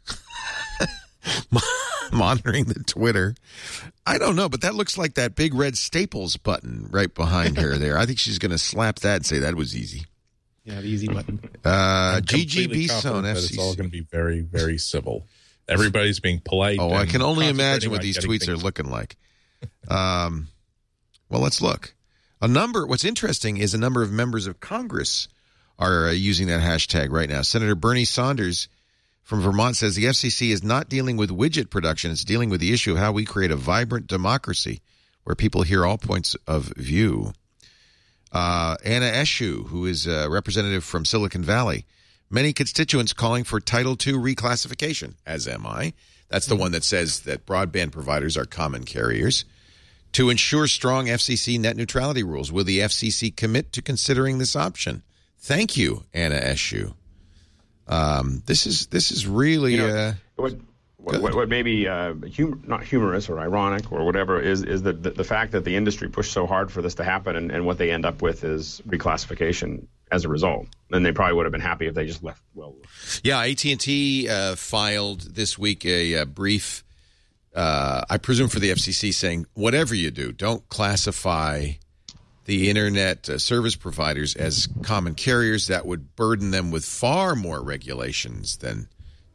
monitoring the Twitter. I don't know, but that looks like that big red Staples button right behind her there. I think she's going to slap that and say that was easy. Yeah, the easy button. Uh, I'm Gigi completely confident Bison, that F C C. it's all going to be very, very civil. Everybody's being polite. Oh, I can only imagine what on these getting tweets are things- looking like. Um, well, let's look. A number. What's interesting is a number of members of Congress are uh, using that hashtag right now. Senator Bernie Sanders from Vermont says the F C C is not dealing with widget production. It's dealing with the issue of how we create a vibrant democracy where people hear all points of view. Uh, Anna Eshoo, who is a representative from Silicon Valley, many constituents calling for Title two reclassification, as am I. That's the one that says that broadband providers are common carriers. To ensure strong F C C net neutrality rules, will the F C C commit to considering this option? Thank you, Anna Eshoo. Um, this is this is really You know, uh, what, what, what, what may be uh, hum- not humorous or ironic or whatever is is that the, the fact that the industry pushed so hard for this to happen, and, and what they end up with is reclassification as a result. And they probably would have been happy if they just left. Well, yeah. A T and T uh, filed this week a, a brief, uh, I presume for the F C C, saying whatever you do, don't classify the internet uh, service providers as common carriers. That would burden them with far more regulations than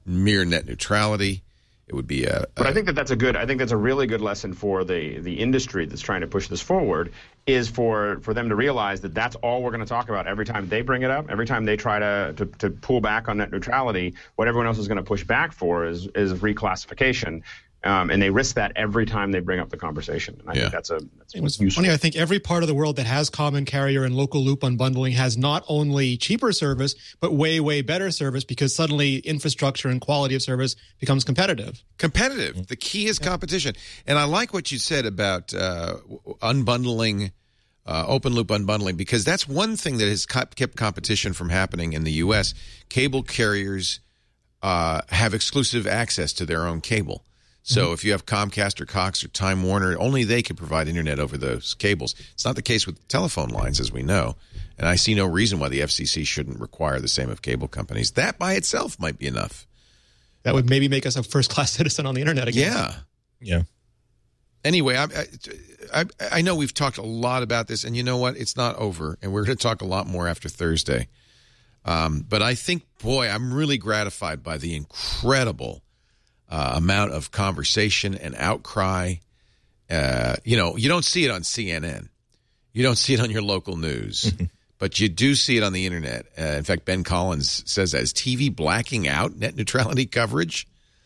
mere net neutrality. It would be a, a. But I think that that's a good. I think that's a really good lesson for the the industry that's trying to push this forward. Is for for them to realize that that's all we're going to talk about every time they bring it up. Every time they try to to, to pull back on net neutrality, what everyone else is going to push back for is is reclassification. Um, and they risk that every time they bring up the conversation. And I yeah. think that's a that's It was useful. funny. I think every part of the world that has common carrier and local loop unbundling has not only cheaper service, but way, way better service because suddenly infrastructure and quality of service becomes competitive. Competitive. The key is competition. And I like what you said about uh, unbundling, uh, open loop unbundling, because that's one thing that has kept competition from happening in the U S. Cable carriers uh, have exclusive access to their own cable. So mm-hmm. if you have Comcast or Cox or Time Warner, only they can provide internet over those cables. It's not the case with telephone lines, as we know. And I see no reason why the F C C shouldn't require the same of cable companies. That by itself might be enough. That would maybe make us a first-class citizen on the internet again. Yeah. Yeah. Anyway, I, I, I know we've talked a lot about this, and you know what? It's not over, and we're going to talk a lot more after Thursday. Um, but I think, boy, I'm really gratified by the incredible Uh, amount of conversation and outcry. Uh, you know, you don't see it on C N N. You don't see it on your local news. But you do see it on the internet. Uh, in fact, Ben Collins says that. Is T V blacking out net neutrality coverage?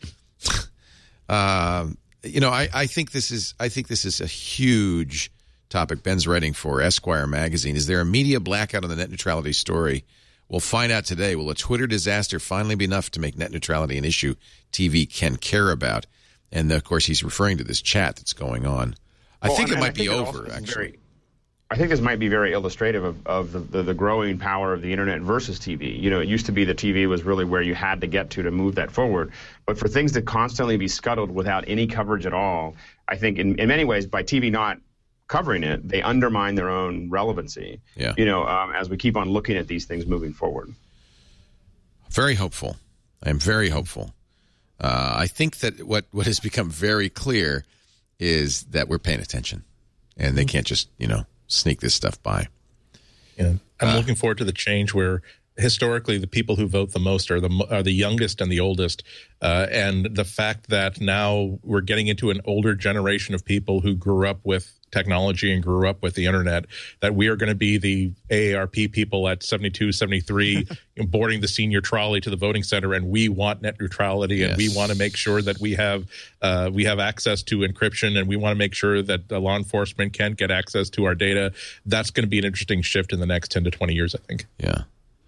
uh, you know, I, I think this is I think this is a huge topic. Ben's writing for Esquire magazine. Is there a media blackout on the net neutrality story? We'll find out today. Will a Twitter disaster finally be enough to make net neutrality an issue T V can care about? And, of course, he's referring to this chat that's going on. I well, think and, it might think be it over, actually. Very, I think this might be very illustrative of, of the, the, the growing power of the internet versus T V. You know, it used to be that T V was really where you had to get to to move that forward. But for things to constantly be scuttled without any coverage at all, I think in, in many ways, by T V not covering it, they undermine their own relevancy. Yeah. You know, um, as we keep on looking at these things moving forward. Very hopeful. I am very hopeful. Uh, I think that what, what has become very clear is that we're paying attention, and they can't just, you know, sneak this stuff by. Yeah. I'm Uh, looking forward to the change where historically the people who vote the most are the are the youngest and the oldest, uh, and the fact that now we're getting into an older generation of people who grew up with technology and grew up with the internet, that we are going to be the A A R P people at seventy-two, seventy-three boarding the senior trolley to the voting center, and we want net neutrality, and Yes. we want to make sure that we have uh, we have access to encryption, and we want to make sure that uh, law enforcement can get access to our data. That's going to be an interesting shift in the next ten to twenty years, I think. Yeah.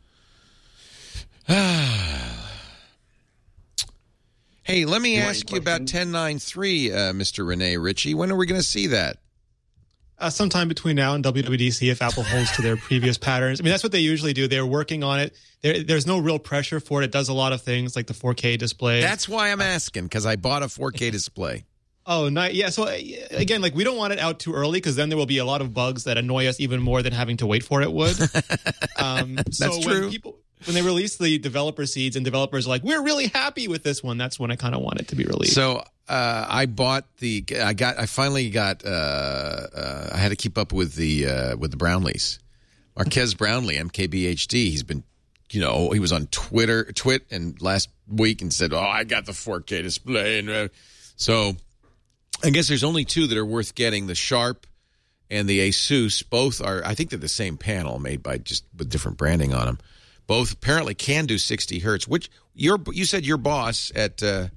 Hey, let me You want ask any you about questions? ten ninety-three, uh, Mister Rene Ritchie. When are we going to see that? Uh, sometime between now and W W D C, if Apple holds to their previous patterns. I mean, that's what they usually do. They're working on it. There, there's no real pressure for it. It does a lot of things like the four K display. That's why I'm asking, because I bought a four K display. Oh, nice. Yeah. So uh, again, like we don't want it out too early because then there will be a lot of bugs that annoy us even more than having to wait for it would. Um, That's so true. When people, when they release the developer seeds and developers are like, we're really happy with this one, that's when I kind of want it to be released. So uh, I bought the. I got. I finally got. Uh, uh, I had to keep up with the uh, with the Brownlees. Marquez Brownlee, M K B H D. He's been, you know, he was on Twitter, Twit, and last week and said, "Oh, I got the four K display." And uh, so, I guess there's only two that are worth getting: the Sharp and the Asus. Both are. I think they're the same panel, made by just with different branding on them. Both apparently can do sixty hertz. Which your you said your boss at. Uh,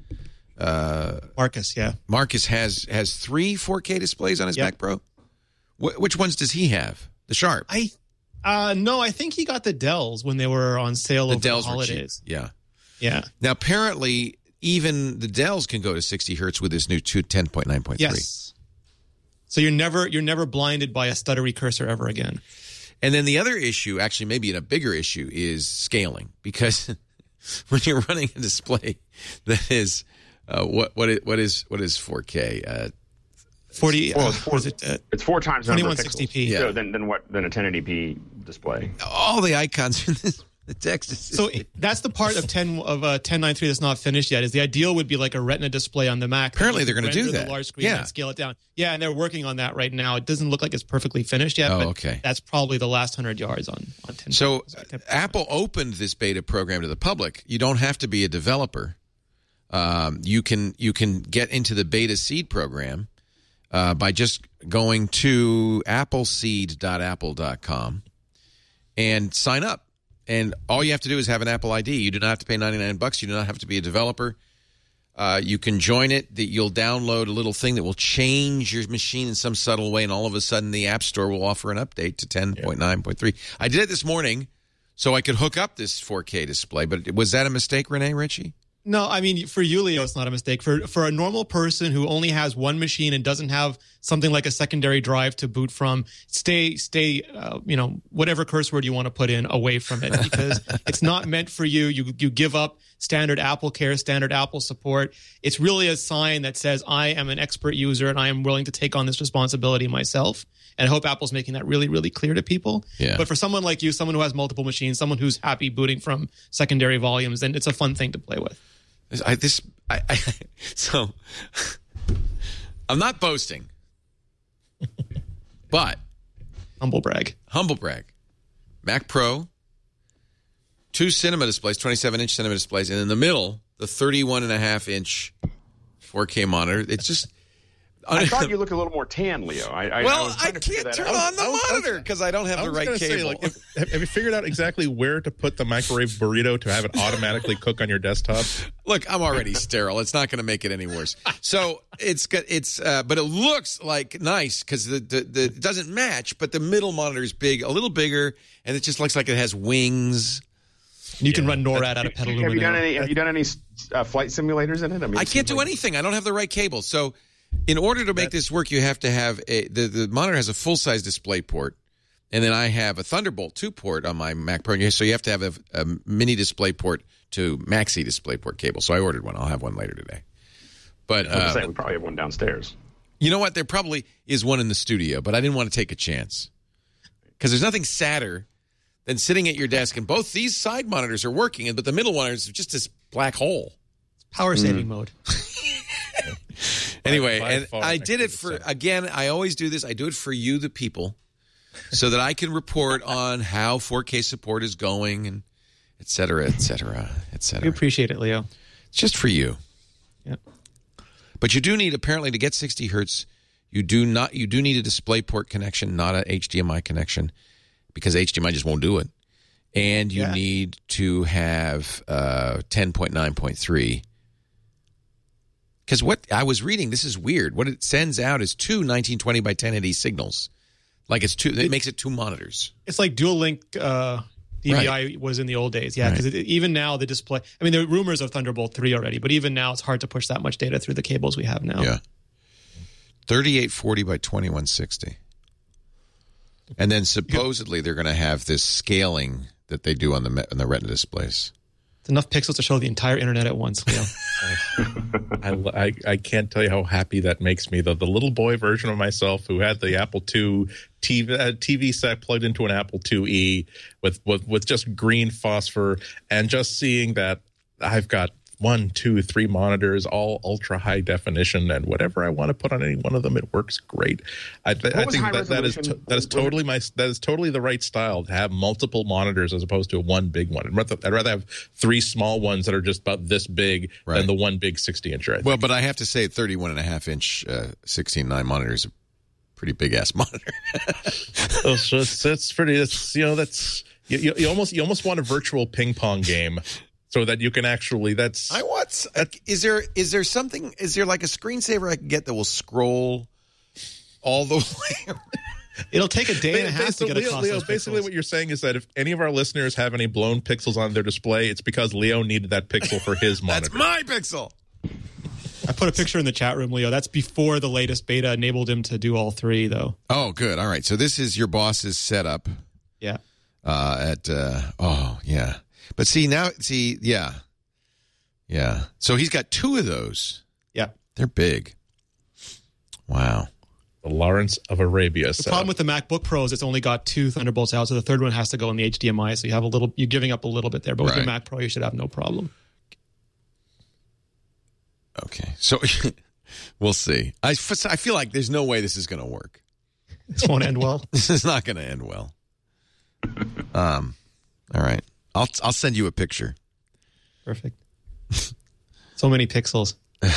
Uh, Marcus, yeah. Marcus has has three four K displays on his Yep. Mac Pro. Wh- which ones does he have? The Sharp. I uh no, I think he got the Dells when they were on sale the over Dells the were cheap. holidays. Yeah. Yeah. Now apparently even the Dells can go to sixty hertz with this new ten point nine point three. Yes. So you're never you're never blinded by a stuttery cursor ever again. And then the other issue, actually maybe a bigger issue, is scaling, because when you're running a display that is uh, what what is, what is what is four K? Uh, forty Well, uh, it's four, was it uh, it's four times the number of twenty-one sixty p. pixels. Yeah. So than, than what than a ten eighty p display. all the icons in this, the text is So it- that's the part of ten of uh, ten ninety-three that's not finished yet. Is the ideal would be like a Retina display on the Mac. Apparently You they're gonna render do the that. large screen Yeah. and scale it down. Yeah, and they're working on that right now. It doesn't look like it's perfectly finished yet. Oh, but okay. That's probably the last hundred yards on on ten. So uh, Apple opened this beta program to the public. You don't have to be a developer. Um, you can you can get into the beta seed program uh, by just going to appleseed dot apple dot com and sign up. And all you have to do is have an Apple I D. You do not have to pay ninety-nine bucks. You do not have to be a developer. Uh, you can join it. That you'll download a little thing that will change your machine in some subtle way, and all of a sudden the App Store will offer an update to ten point nine point three. I did it this morning so I could hook up this four K display, but was that a mistake, Renee Ritchie? No, I mean, for you, Leo, it's not a mistake. For for a normal person who only has one machine and doesn't have something like a secondary drive to boot from, stay, stay, uh, you know, whatever curse word you want to put in, away from it, because it's not meant for you. You you give up standard Apple Care, standard Apple support. It's really a sign that says, I am an expert user and I am willing to take on this responsibility myself. And I hope Apple's making that really, really clear to people. Yeah. But for someone like you, someone who has multiple machines, someone who's happy booting from secondary volumes, then it's a fun thing to play with. I, this, I, I, so, I'm not boasting, but humble brag, humble brag. Mac Pro, two cinema displays, twenty-seven inch cinema displays, and in the middle, the thirty-one and a half inch four K monitor. It's just. I thought you looked a little more tan, Leo. I, I, well, I, was I can't turn on the monitor because I don't have I the was right gonna cable. Say, like, if, have you figured out exactly where to put the microwave burrito to have it automatically cook on your desktop? Look, I'm already sterile. It's not going to make it any worse. So it's got it's, uh, but it looks like nice because the, the the it doesn't match. But the middle monitor is big, a little bigger, and it just looks like it has wings. You yeah. can run NORAD out of Petaluma. Have you done any? Have you done any uh, flight simulators in it? I mean, I can't do like... anything. I don't have the right cable. So, in order to make this work, you have to have a the, the monitor has a full size display port, and then I have a Thunderbolt two port on my Mac Pro. So you have to have a, a mini display port to maxi display port cable. So I ordered one. I'll have one later today. But I was uh, saying we probably have one downstairs. You know what? There probably is one in the studio, but I didn't want to take a chance because there's nothing sadder than sitting at your desk and both these side monitors are working, but the middle one is just this black hole. Power saving mm. mode. Anyway, by, by and I did it for, again, I always do this. I do it for you, the people, so that I can report on how four K support is going and et cetera, et cetera, et cetera. We appreciate it, Leo. It's just for you. Yep. But you do need, apparently, to get sixty hertz, you do not. You do need a DisplayPort connection, not an H D M I connection, because H D M I just won't do it. And you yeah. need to have uh, ten point nine point three. Because what I was reading, this is weird. What it sends out is two nineteen twenty by ten eighty signals. Like it's two, it, it makes it two monitors. It's like dual link uh, D V I right. was in the old days. Yeah, because right. even now the display, I mean, there are rumors of Thunderbolt three already, but even now it's hard to push that much data through the cables we have now. Yeah. thirty-eight forty by twenty-one sixty. And then supposedly they're going to have this scaling that they do on the on the Retina displays. It's enough pixels to show the entire internet at once, Leo. I, I, I can't tell you how happy that makes me. The, the little boy version of myself who had the Apple two T V, uh, T V set plugged into an Apple two E with, with, with just green phosphor, and just seeing that I've got one, two, three monitors, all ultra high definition, and whatever I want to put on any one of them, it works great. I, th- I think that, that is to, that is totally my that is totally the right style to have multiple monitors as opposed to one big one. I'd rather, I'd rather have three small ones that are just about this big right. than the one big sixty incher. Well, but I have to say, thirty-one and a half inch uh, sixteen nine monitor is a pretty big ass monitor. oh, so it's, it's pretty. It's you know that's you, you, you almost you almost want a virtual ping pong game. So that you can actually, that's... I want... Is there is there something, is there like a screensaver I can get that will scroll all the way? It'll take a day and a half to get across Leo, those basically pixels. What you're saying is that if any of our listeners have any blown pixels on their display, it's because Leo needed that pixel for his monitor. That's my pixel! I put a picture in the chat room, Leo. That's before the latest beta enabled him to do all three, though. Oh, good. All right. So this is your boss's setup. Yeah. Uh, at, uh, oh, yeah. But see, now, see, yeah. Yeah. So he's got two of those. Yeah. They're big. Wow. The Lawrence of Arabia The setup. problem with the MacBook Pro is it's only got two Thunderbolts out, so the third one has to go in the H D M I, so you have a little, you're giving up a little bit there. But with right. your Mac Pro, you should have no problem. Okay. So we'll see. I, I feel like there's no way this is going to work. This won't end well. This is not going to end well. Um. All right. I'll I'll send you a picture. Perfect. So many pixels.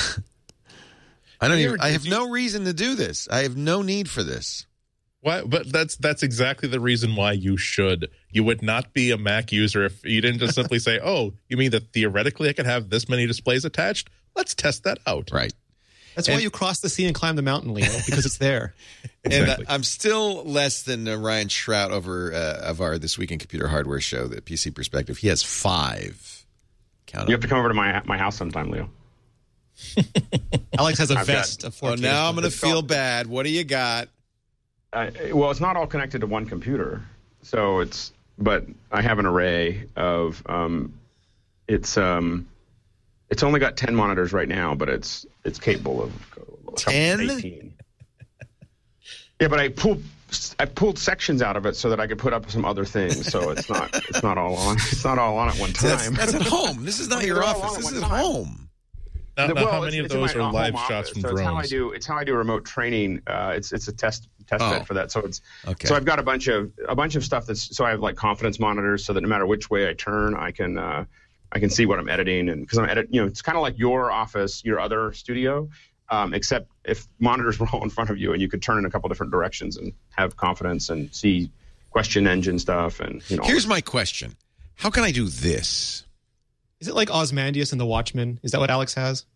I don't Have you even. ever- I have did you- no reason to do this. I have no need for this. Why? But that's that's exactly the reason why you should. You would not be a Mac user if you didn't just simply say, "Oh, you mean that theoretically I could have this many displays attached? Let's test that out." Right. That's And- why you cross the sea and climb the mountain, Leo, because it's there. And uh, I'm still less than uh, Ryan Shrout over uh, of our This Week in Computer Hardware show, the P C Perspective. He has five. Count You them. have to come over to my my house sometime, Leo. Alex has a I've vest got- of four Oh, K. now I'm going to It's feel called- bad. What do you got? Uh, well, it's not all connected to one computer, so it's. But I have an array of. Um, it's um, it's only got ten monitors right now, but it's it's capable of a couple- ten? eighteen. Yeah, but I pulled I pulled sections out of it so that I could put up some other things. So it's not it's not all on it's not all on at one time. That's, that's at home. This is not your They're all office. on at This one is at time. home. Now, now, Well, how it's- many of it's in those my are home live office, shots from so drones? It's how I do. It's how I do remote training. Uh, it's it's a test test Oh. bed for that. So it's Okay. so I've got a bunch of a bunch of stuff that's so I have like confidence monitors so that no matter which way I turn, I can uh, I can see what I'm editing and because I'm edit. You know, it's kind of like your office, your other studio, um, except if monitors were all in front of you and you could turn in a couple different directions and have confidence and see question engine stuff and you know. Here's my question. How can I do this? Is it like Ozymandias and the Watchmen? Is that what Alex has?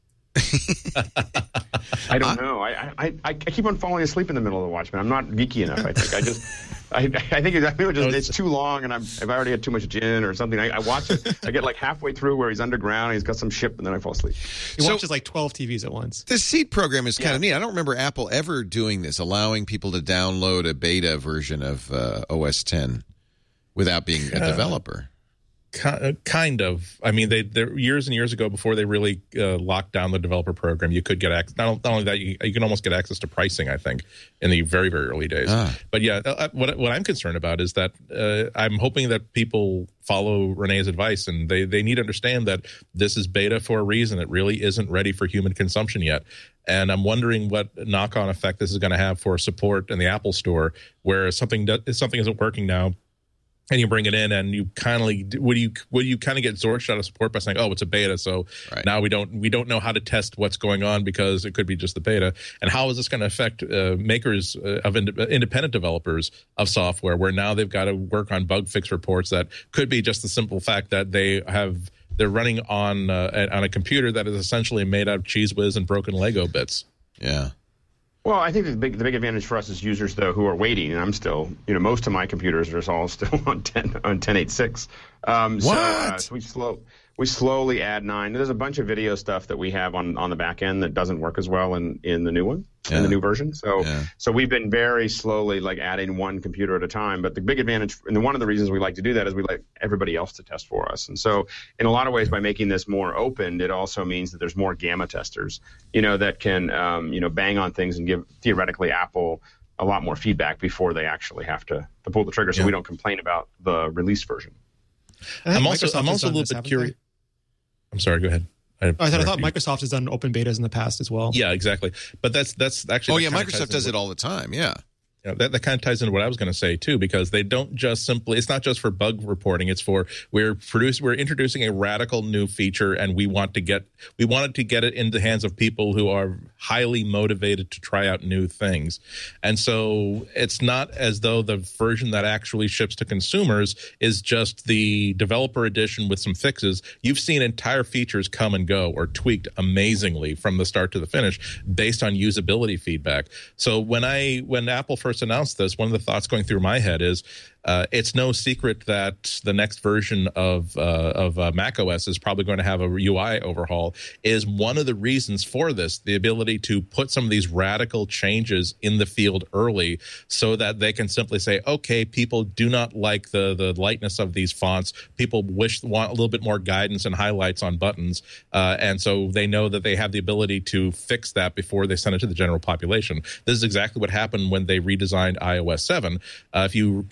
I don't know. I, I I I keep on falling asleep in the middle of the Watchmen. I'm not geeky enough. I think I just I I think it's, I think it's, just, it's too long, and I'm I've already had too much gin or something. I, I watch it. I get like halfway through where he's underground. And he's got some ship, and then I fall asleep. He So- watches like twelve T Vs at once. The Seed program is kind Yeah. of neat. I don't remember Apple ever doing this, allowing people to download a beta version of uh, O S ten without being a developer. Ki- Kind of. I mean, they there years and years ago, before they really uh, locked down the developer program, you could get access. Not, not only that, you, you can almost get access to pricing. I think in the very very early days. Ah. But yeah, uh, what what I'm concerned about is that uh, I'm hoping that people follow Renee's advice, and they they need to understand that this is beta for a reason. It really isn't ready for human consumption yet. And I'm wondering what knock-on effect this is going to have for support in the Apple Store, where something does, something isn't working now. And you bring it in, and you kind of would you would you kind of get zorched out of support by saying, "Oh, it's a beta, so Right. now we don't we don't know how to test what's going on because it could be just the beta." And how is this going to affect uh, makers uh, of ind- independent developers of software, where now they've got to work on bug fix reports that could be just the simple fact that they have they're running on uh, on a computer that is essentially made out of Cheez Whiz and broken Lego bits. Yeah. Well, I think the big the big advantage for us as users, though, who are waiting, and I'm still, you know, most of my computers are all still on ten on ten eight six. Um, so, uh, What? so we slow we slowly add nine. There's a bunch of video stuff that we have on, on the back end that doesn't work as well in, in the new one, Yeah. in the new version. So Yeah. so we've been very slowly like adding one computer at a time. But the big advantage, and one of the reasons we like to do that is we like everybody else to test for us. And so in a lot of ways, by making this more open, it also means that there's more gamma testers, you know, that can um, you know bang on things and give theoretically Apple a lot more feedback before they actually have to, to pull the trigger, so Yeah. we don't complain about the release version. I think I'm also Microsoft I'm has also a done little this, bit haven't curious. they? I'm sorry. Go ahead. Oh, I thought, I thought Microsoft has done open betas in the past as well. Yeah, exactly. But that's that's actually. Oh, that yeah. kinda ties Microsoft into does what- it all the time. Yeah. You know, that, that kind of ties into what I was going to say too, because they don't just simply, it's not just for bug reporting. It's for, we're producing, we're introducing a radical new feature, and we want to get, we wanted to get it in the hands of people who are highly motivated to try out new things. And so it's not as though the version that actually ships to consumers is just the developer edition with some fixes. You've seen entire features come and go or tweaked amazingly from the start to the finish based on usability feedback. So when I, when Apple first announced this, one of the thoughts going through my head is uh, it's no secret that the next version of uh, of uh, macOS is probably going to have a U I overhaul. Is one of the reasons for this the ability to put some of these radical changes in the field early, so that they can simply say, okay, people do not like the the lightness of these fonts. People wish want a little bit more guidance and highlights on buttons, uh, and so they know that they have the ability to fix that before they send it to the general population. This is exactly what happened when they redesigned i O S seven. Uh, if you compare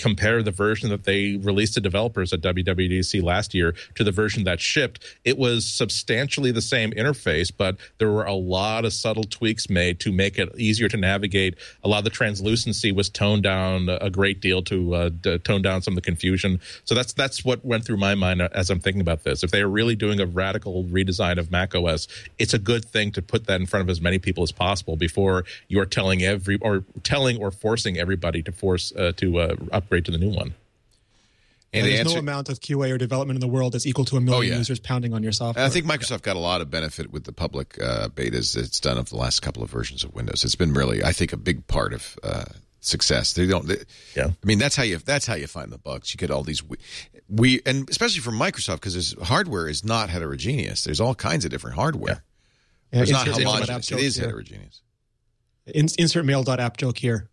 the version that they released to developers at W W D C last year to the version that shipped, it was substantially the same interface, but there were a lot of subtle tweaks made to make it easier to navigate. A lot of the translucency was toned down a great deal to, uh, to tone down some of the confusion. So that's that's what went through my mind as I'm thinking about this. If they are really doing a radical redesign of macOS, it's a good thing to put that in front of as many people as possible before you're telling every or telling or forcing everybody to force uh, to uh, upgrade to the new one. And the there's answer, no amount of Q A or development in the world that's equal to a million oh, yeah. users pounding on your software. And I think Microsoft got a lot of benefit with the public uh, betas it's done of the last couple of versions of Windows. It's been really, I think, a big part of uh, success. They don't. They, yeah. I mean, that's how you. That's how you find the bugs. You get all these we, we and especially from Microsoft because hardware is not heterogeneous. There's all kinds of different hardware. Yeah. It's Yeah, not insert homogeneous. It is here. heterogeneous. In, insert mail.app joke here.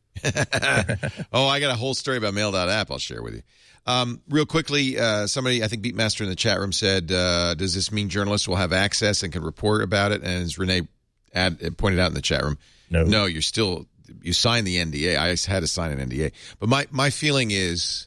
Oh, I got a whole story about mail.app I'll share with you. Um, real quickly, uh, somebody, I think Beatmaster in the chat room said, uh, does this mean journalists will have access and can report about it? And as Renee ad, pointed out in the chat room, no, no, you're still, you signed the N D A. I had to sign an N D A. But my, my feeling is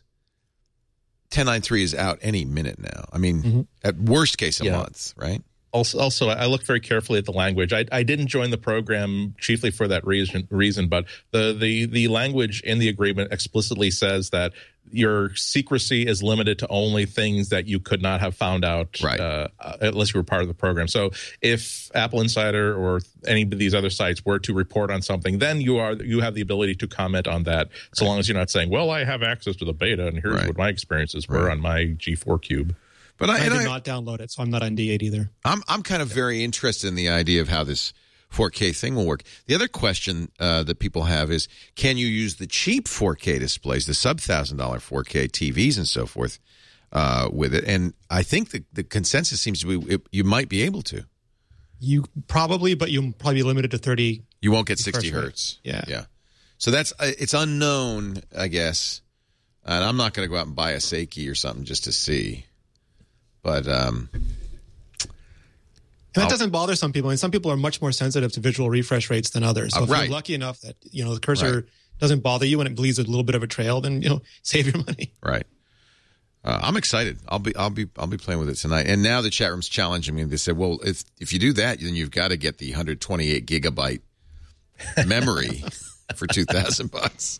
ten ninety-three is out any minute now. I mean, mm-hmm. at worst case, a yeah. month, right? Also, also, I looked very carefully at the language. I, I didn't join the program chiefly for that reason. Reason, but the, the the language in the agreement explicitly says that your secrecy is limited to only things that you could not have found out, right. uh, unless you were part of the program. So, if Apple Insider or any of these other sites were to report on something, then you are you have the ability to comment on that, so right. long as you're not saying, "Well, I have access to the beta, and here's right. what my experiences were right. on my G four Cube." But I, I did I, not download it, so I'm not N D A'd either. I'm I'm kind of very interested in the idea of how this four K thing will work. The other question uh, that people have is, can you use the cheap four K displays, the sub one thousand dollars four K T Vs and so forth uh, with it? And I think the, the consensus seems to be it, you might be able to. You probably, but you'll probably be limited to thirty. You won't get sixty hertz. Yeah. Yeah. So that's uh, it's unknown, I guess. And I'm not going to go out and buy a Seiki or something just to see. But um, and that I'll, doesn't bother some people. And some people are much more sensitive to visual refresh rates than others. So uh, if right. you're lucky enough that you know the cursor right. doesn't bother you and it leaves a little bit of a trail, then you know save your money. Right. Uh, I'm excited. I'll be I'll be I'll be playing with it tonight. And now the chat room's challenging me. They said, well, if if you do that, then you've got to get the one hundred twenty-eight gigabyte memory for two thousand bucks.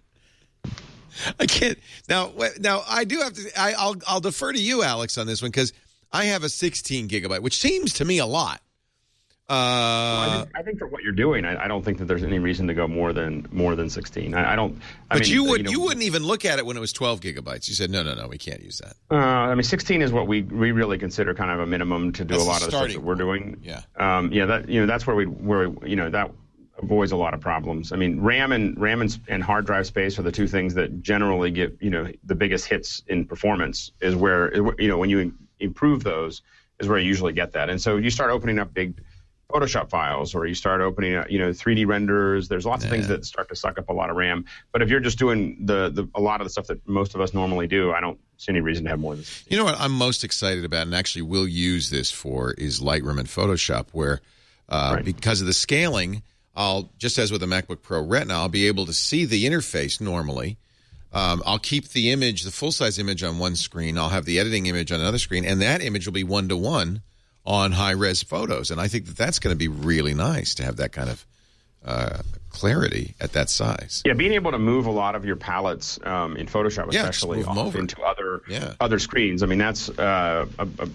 I can't now. Now I do have to. I, I'll I'll defer to you, Alex, on this one because I have a sixteen gigabyte, which seems to me a lot. Uh, well, I, think, I think for what you're doing, I, I don't think that there's any reason to go more than more than sixteen. I, I don't. I but mean, you would you, know, you wouldn't even look at it when it was twelve gigabytes. You said no, no, no, we can't use that. Uh, I mean, sixteen is what we we really consider kind of a minimum to do that's a lot of the stuff that we're doing. Yeah. Um, yeah. That you know that's where we where we, you know that. avoids a lot of problems. I mean, RAM and RAM and, and hard drive space are the two things that generally get you know the biggest hits in performance. Is where you know when you improve those is where you usually get that. And so you start opening up big Photoshop files, or you start opening up you know three D renders. There's lots yeah. of things that start to suck up a lot of RAM. But if you're just doing the, the a lot of the stuff that most of us normally do, I don't see any reason to have more than sixteen. You know what I'm most excited about, and actually will use this for, is Lightroom and Photoshop, where uh, right. because of the scaling. I'll, just as with the MacBook Pro Retina, I'll be able to see the interface normally. Um, I'll keep the image, the full-size image on one screen. I'll have the editing image on another screen, and that image will be one-to-one on high-res photos. And I think that that's going to be really nice to have that kind of uh, clarity at that size. Yeah, being able to move a lot of your palettes um, in Photoshop, yeah, especially off over. into other yeah. other screens. I mean, that's uh, a, a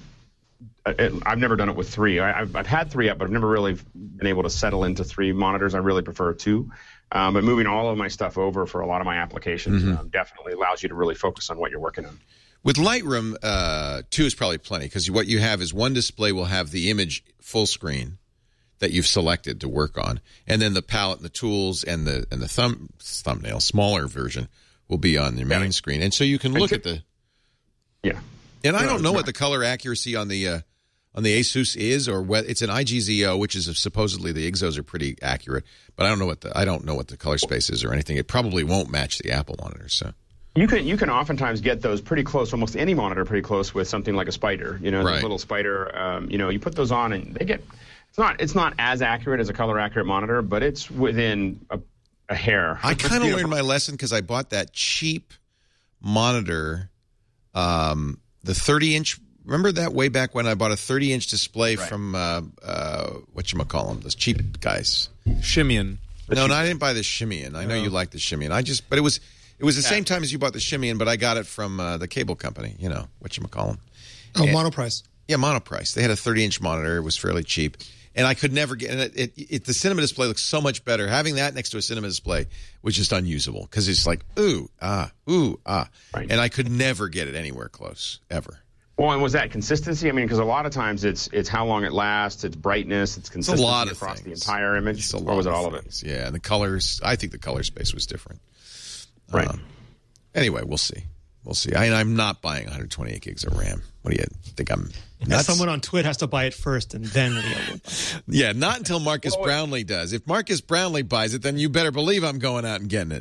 I've never done it with three. I, I've, I've had three up, but I've never really been able to settle into three monitors. I really prefer two. Um, but moving all of my stuff over for a lot of my applications mm-hmm. um, definitely allows you to really focus on what you're working on. With Lightroom, uh, two is probably plenty because what you have is one display will have the image full screen that you've selected to work on, and then the palette and the tools and the and the thumb thumbnail, smaller version, will be on the main yeah. screen. And so you can look at the... Yeah. And I no, don't know no. what the color accuracy on the... Uh, on the Asus is, or what it's an I G Z O, which is a, supposedly the I G Z Os are pretty accurate, but I don't know what the I don't know what the color space is or anything. It probably won't match the Apple monitors. So you can you can oftentimes get those pretty close, almost any monitor pretty close with something like a Spider. You know, right. the little Spider. Um, you know, you put those on and they get. It's not it's not as accurate as a color accurate monitor, but it's within a, a hair. I kind of learned my lesson because I bought that cheap monitor, um, the thirty-inch. Remember that way back when I bought a thirty-inch display Right. from, uh, uh, whatchamacallem, those cheap guys. Shimeon. No, no, I didn't buy the Shimeon. I know you like the Shimeon. I just, but it was it was the same time as you bought the Shimeon, but I got it from uh, the cable company, you know, whatchamacallem. Oh, And- Monoprice. Yeah, Monoprice. They had a thirty-inch monitor. It was fairly cheap. And I could never get and it, it, it. The cinema display looks so much better. Having that next to a cinema display was just unusable because it's like, ooh, ah, ooh, ah. Right. And I could never get it anywhere close, ever. Well, and was that consistency? I mean, because a lot of times it's it's how long it lasts, it's brightness, it's It's a consistency lot of across things. the entire image. It's a Or lot was it all of it? things. Yeah, and the colors. I think the color space was different. Right. Um, anyway, we'll see. We'll see. I, I'm not buying one hundred twenty-eight gigs of RAM. What do you think? I'm nuts? Someone on Twitter has to buy it first, and then Leo will buy it. Yeah, not until Marcus Brownlee does. If Marcus Brownlee buys it, then you better believe I'm going out and getting it.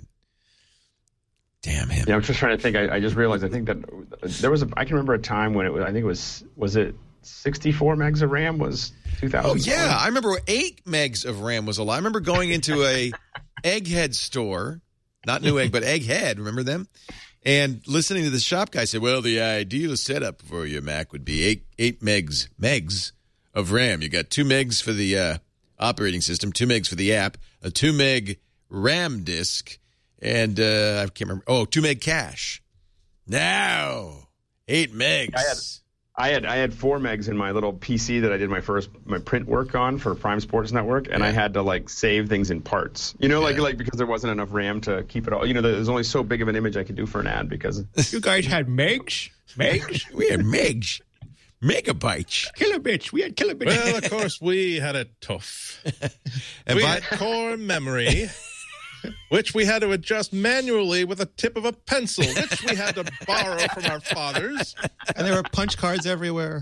Damn him. Yeah, I'm just trying to think. I, I just realized. I think that there was a. I can remember a time when it was. I think it was. Was it sixty-four megs of RAM? Was two thousand? Oh yeah, I remember eight megs of RAM was a lot. I remember going into a Egghead store, not Newegg, but Egghead. Remember them? And listening to the shop guy say, "Well, the ideal setup for your Mac would be eight eight megs megs of RAM. You got two megs for the uh, operating system, two megs for the app, a two meg RAM disk." And uh, I can't remember. Oh, two meg cache. Now, eight megs. I had, I had I had four megs in my little P C that I did my first my print work on for Prime Sports Network, and Yeah. I had to like save things in parts. You know, like Yeah. like because there wasn't enough RAM to keep it all. You know, there's only so big of an image I could do for an ad because You guys had megs? Megs? We had megs, megabytes. Kilobits. We had kilobits. Well, of course, we had it tough. And we by- had core memory, which we had to adjust manually with a tip of a pencil, which we had to borrow from our fathers. And there were punch cards everywhere.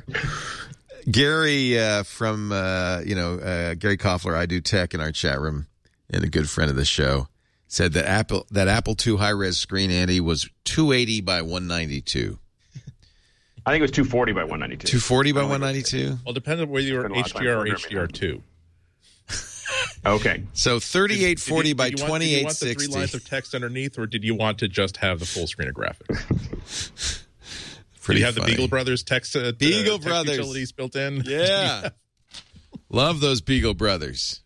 Gary uh, from, uh, you know, uh, Gary Koffler, I Do Tech in our chat room, and a good friend of the show, said that Apple that Apple two high-res screen, Andy, was two eighty by one ninety-two. I think it was two forty by one ninety-two. two forty by one ninety-two? Well, depending on whether you were Spent a lot of H time D R or programming H D R two. Okay. So thirty-eight forty by did you want, did you twenty-eight want the three sixty. lines of text underneath, or did you want to just have the full screen of graphics? Did Pretty you have funny. the Beagle Brothers text, uh, Beagle text Brothers. utilities built in? Yeah. Love those Beagle Brothers.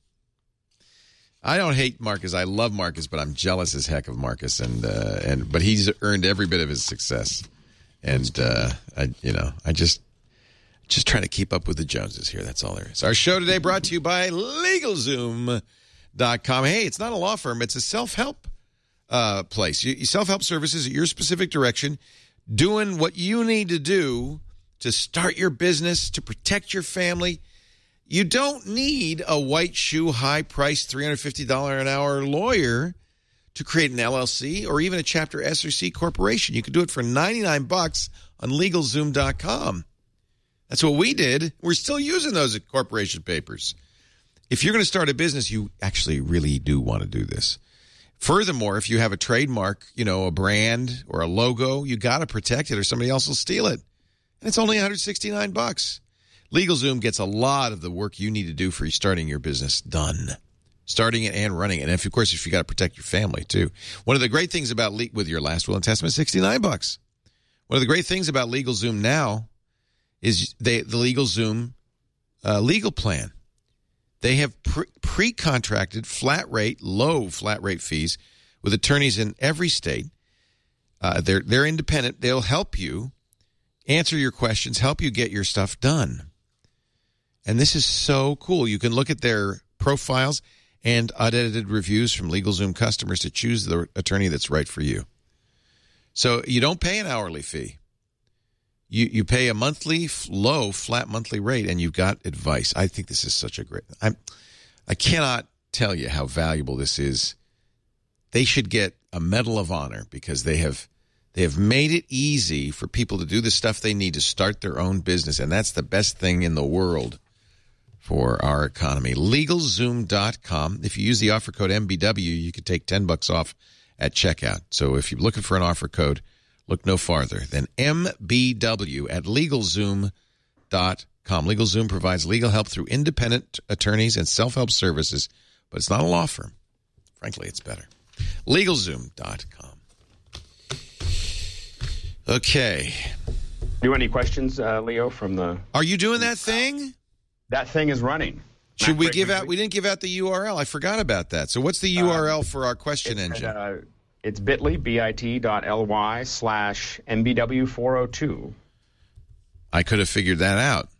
I don't hate Marcus. I love Marcus, but I'm jealous as heck of Marcus, and uh, and but he's earned every bit of his success. And uh, I, you know, I just just trying to keep up with the Joneses here. That's all there is. Our show today brought to you by LegalZoom dot com. Hey, it's not a law firm; it's a self-help uh, place. You, self-help services at your specific direction, doing what you need to do to start your business, to protect your family. You don't need a white shoe, high-priced three hundred fifty dollars an hour lawyer to create an L L C or even a Chapter S or C corporation. You can do it for ninety-nine bucks on LegalZoom dot com. That's what we did. We're still using those corporation papers. If you're going to start a business, you actually really do want to do this. Furthermore, if you have a trademark, you know, a brand or a logo, you got to protect it or somebody else will steal it. And it's only one hundred sixty-nine bucks. LegalZoom gets a lot of the work you need to do for starting your business done. Starting it and running it. And if, of course, if you got to protect your family too. One of the great things about Le- with your last will and testament, sixty-nine bucks. One of the great things about LegalZoom now is they the LegalZoom uh, legal plan. They have pre- pre-contracted flat rate, low flat rate fees with attorneys in every state. Uh, they're they're independent. They'll help you answer your questions, help you get your stuff done. And this is so cool. You can look at their profiles and unedited reviews from LegalZoom customers to choose the attorney that's right for you. So you don't pay an hourly fee. You you pay a monthly, low, flat monthly rate, and you've got advice. I think this is such a great... I'm, I cannot tell you how valuable this is. They should get a Medal of Honor because they have they have made it easy for people to do the stuff they need to start their own business, and that's the best thing in the world for our economy. LegalZoom dot com. If you use the offer code M B W, you can take ten bucks off at checkout. So if you're looking for an offer code, look no farther than M B W at LegalZoom dot com. LegalZoom provides legal help through independent attorneys and self-help services, but it's not a law firm. Frankly, it's better. LegalZoom dot com. Okay. Do you have any questions, uh, Leo, from the... Are you doing that thing? That thing is running. Should we Mac give Break out... We didn't give out the U R L. I forgot about that. So what's the U R L uh, for our question it's engine? At, uh, it's bit.ly, bit.ly slash M B W four oh two. I could have figured that out.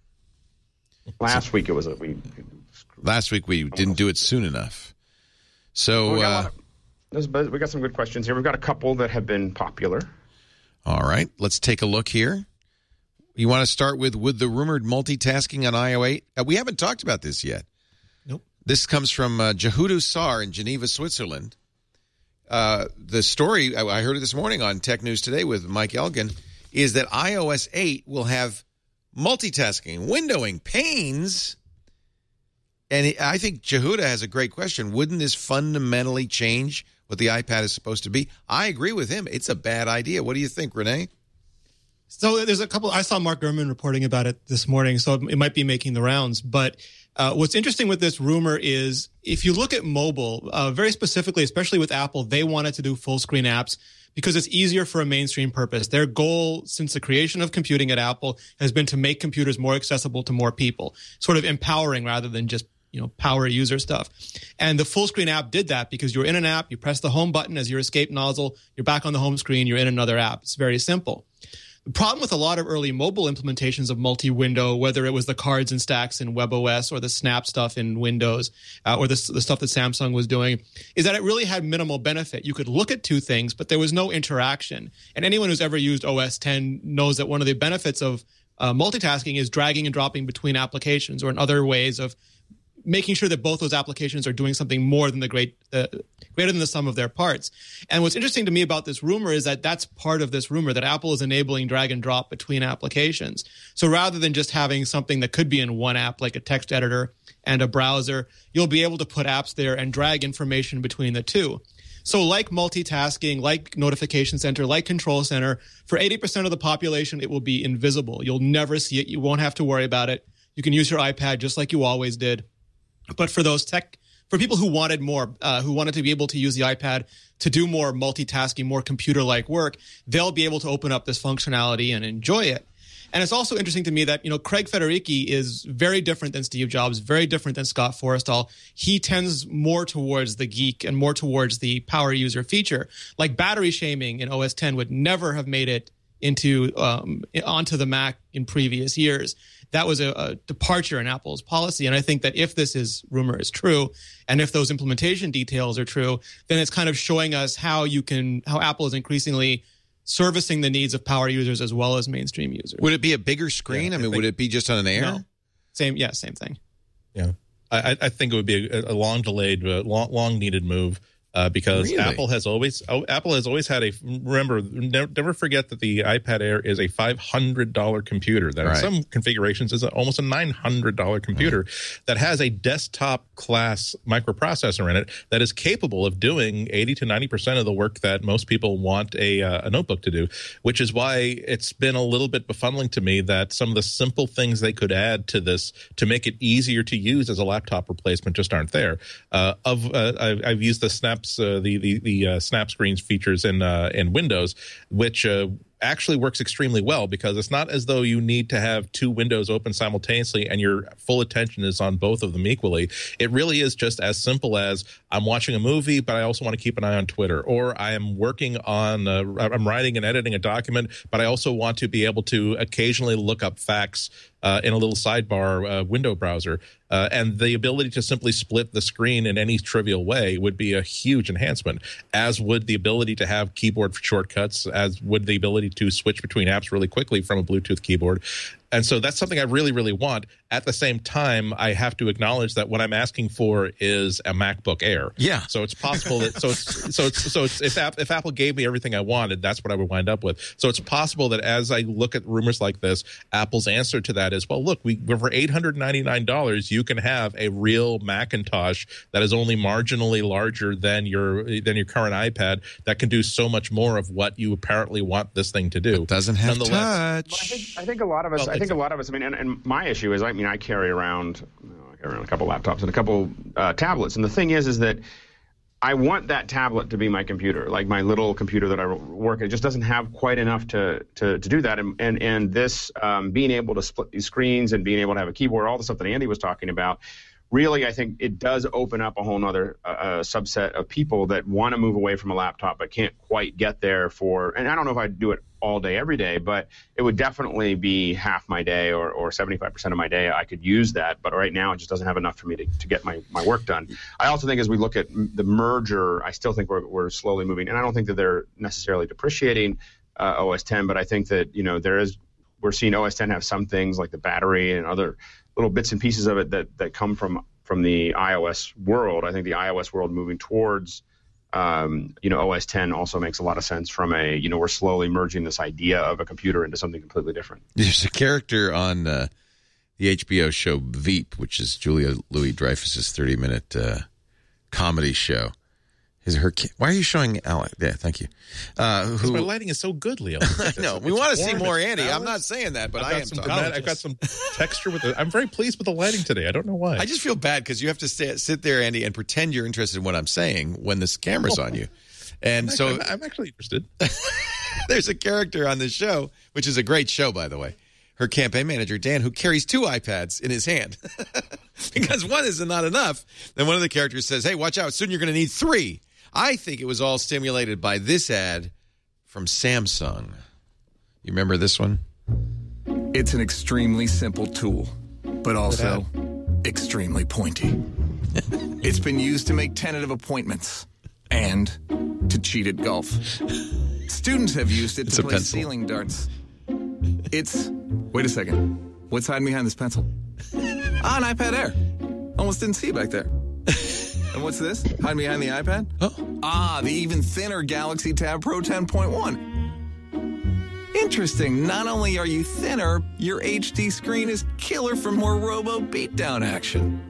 Last so, week it was a... We, last week we didn't do it soon enough. So... Well, we, uh, got of, we got some good questions here. We've got a couple that have been popular. All right. Let's take a look here. You want to start with, with the rumored multitasking on I O eight? Uh, we haven't talked about this yet. Nope. This comes from uh, Jehudu Sar in Geneva, Switzerland. Uh, the story, I, I heard it this morning on Tech News Today with Mike Elgin, is that i O S eight will have multitasking, windowing, panes. And he, I think Jehuda has a great question. Wouldn't this fundamentally change what the iPad is supposed to be? I agree with him. It's a bad idea. What do you think, Renee? So there's a couple, I saw Mark Gurman reporting about it this morning, so it might be making the rounds. But uh, what's interesting with this rumor is if you look at mobile, uh, very specifically, especially with Apple, they wanted to do full screen apps because it's easier for a mainstream purpose. Their goal since the creation of computing at Apple has been to make computers more accessible to more people, sort of empowering rather than just you know, power user stuff. And the full screen app did that because you're in an app, you press the home button as your escape nozzle, you're back on the home screen, you're in another app. It's very simple. The problem with a lot of early mobile implementations of multi-window, whether it was the cards and stacks in WebOS or the Snap stuff in Windows uh, or the, the stuff that Samsung was doing, is that it really had minimal benefit. You could look at two things, but there was no interaction. And anyone who's ever used O S ten knows that one of the benefits of uh, multitasking is dragging and dropping between applications or in other ways of making sure that both those applications are doing something more than the great, uh, greater than the sum of their parts. And what's interesting to me about this rumor is that that's part of this rumor, that Apple is enabling drag and drop between applications. So rather than just having something that could be in one app, like a text editor and a browser, you'll be able to put apps there and drag information between the two. So like multitasking, like Notification Center, like Control Center, for eighty percent of the population, it will be invisible. You'll never see it. You won't have to worry about it. You can use your iPad just like you always did. But for those tech, for people who wanted more, uh, who wanted to be able to use the iPad to do more multitasking, more computer-like work, they'll be able to open up this functionality and enjoy it. And it's also interesting to me that, you know, Craig Federighi is very different than Steve Jobs, very different than Scott Forstall. He tends more towards the geek and more towards the power user feature. Like battery shaming in O S ten would never have made it into um, onto the Mac in previous years. That was a, a departure in Apple's policy. And I think that if this is rumor is true, and if those implementation details are true, then it's kind of showing us how you can, how Apple is increasingly servicing the needs of power users as well as mainstream users. Would it be a bigger screen? Yeah, I mean, I think, would it be just on an Air? No. Same, yeah, same thing. Yeah, I, I think it would be a, a long delayed, uh, long, long needed move. Uh, because really? Apple has always oh, Apple has always had a remember never, never forget that the iPad Air is a five hundred dollars computer that right. in some configurations is a, almost a nine hundred dollars computer right. that has a desktop class microprocessor in it that is capable of doing eighty to ninety percent of the work that most people want a, uh, a notebook to do, which is why it's been a little bit befuddling to me that some of the simple things they could add to this to make it easier to use as a laptop replacement just aren't there. Uh, of uh, I've, I've used the Snap Uh, the the the uh, snap screens features in uh, in Windows, which uh, actually works extremely well because it's not as though you need to have two windows open simultaneously and your full attention is on both of them equally. It really is just as simple as I'm watching a movie, but I also want to keep an eye on Twitter, or I am working on uh, I'm writing and editing a document, but I also want to be able to occasionally look up facts uh, in a little sidebar uh, window browser. Uh, and the ability to simply split the screen in any trivial way would be a huge enhancement, as would the ability to have keyboard shortcuts, as would the ability to switch between apps really quickly from a Bluetooth keyboard. And so that's something I really, really want. At the same time, I have to acknowledge that what I'm asking for is a MacBook Air. Yeah. So it's possible that so it's so it's so it's if, if Apple gave me everything I wanted, that's what I would wind up with. So it's possible that as I look at rumors like this, Apple's answer to that is, well, look, we for eight hundred ninety-nine dollars, you can have a real Macintosh that is only marginally larger than your than your current iPad that can do so much more of what you apparently want this thing to do. It doesn't have touch. I think, I think a lot of us. Well, I think a lot of us. I mean, and, and my issue is, I mean, I carry around, you know, I carry around a couple laptops and a couple uh, tablets, and the thing is, is that I want that tablet to be my computer, like my little computer that I work. It just doesn't have quite enough to to, to do that. And and, and this um, being able to split these screens and being able to have a keyboard, all the stuff that Andy was talking about, really, I think it does open up a whole other uh, subset of people that want to move away from a laptop but can't quite get there for. And I don't know if I'd do it all day, every day, but it would definitely be half my day or, or seventy-five percent of my day. I could use that, but right now it just doesn't have enough for me to, to get my, my work done. I also think as we look at the merger, I still think we're, we're slowly moving, and I don't think that they're necessarily depreciating uh, O S ten, but I think that, you know, there is, we're seeing O S ten have some things like the battery and other little bits and pieces of it that, that come from, from the iOS world. I think the iOS world moving towards Um, you know, O S ten also makes a lot of sense from a, you know, we're slowly merging this idea of a computer into something completely different. There's a character on uh, the H B O show Veep, which is Julia Louis-Dreyfus's thirty-minute uh, comedy show. His, her, why are you showing Alec? Yeah, thank you. Uh, who, my lighting is so good, Leo. I know. We want to see more Andy. I'm not saying that, but I've I am some talking. I've got some texture with it. I'm very pleased with the lighting today. I don't know why. I just feel bad because you have to stay, sit there, Andy, and pretend you're interested in what I'm saying when this camera's on you. And I'm so actually, I'm actually interested. There's a character on this show, which is a great show, by the way. Her campaign manager, Dan, who carries two iPads in his hand because one is not enough. Then one of the characters says, hey, watch out. Soon you're going to need three. I think it was all stimulated by this ad from Samsung. You remember this one? It's an extremely simple tool, but also extremely pointy. It's been used to make tentative appointments and to cheat at golf. Students have used it It's to a play pencil. ceiling darts. It's... Wait a second. What's hiding behind this pencil? Ah, an iPad Air. Almost didn't see it back there. And what's this? Hiding behind the iPad? Oh. Ah, the even thinner Galaxy Tab Pro ten point one. Interesting. Not only are you thinner, your H D screen is killer for more robo beatdown action.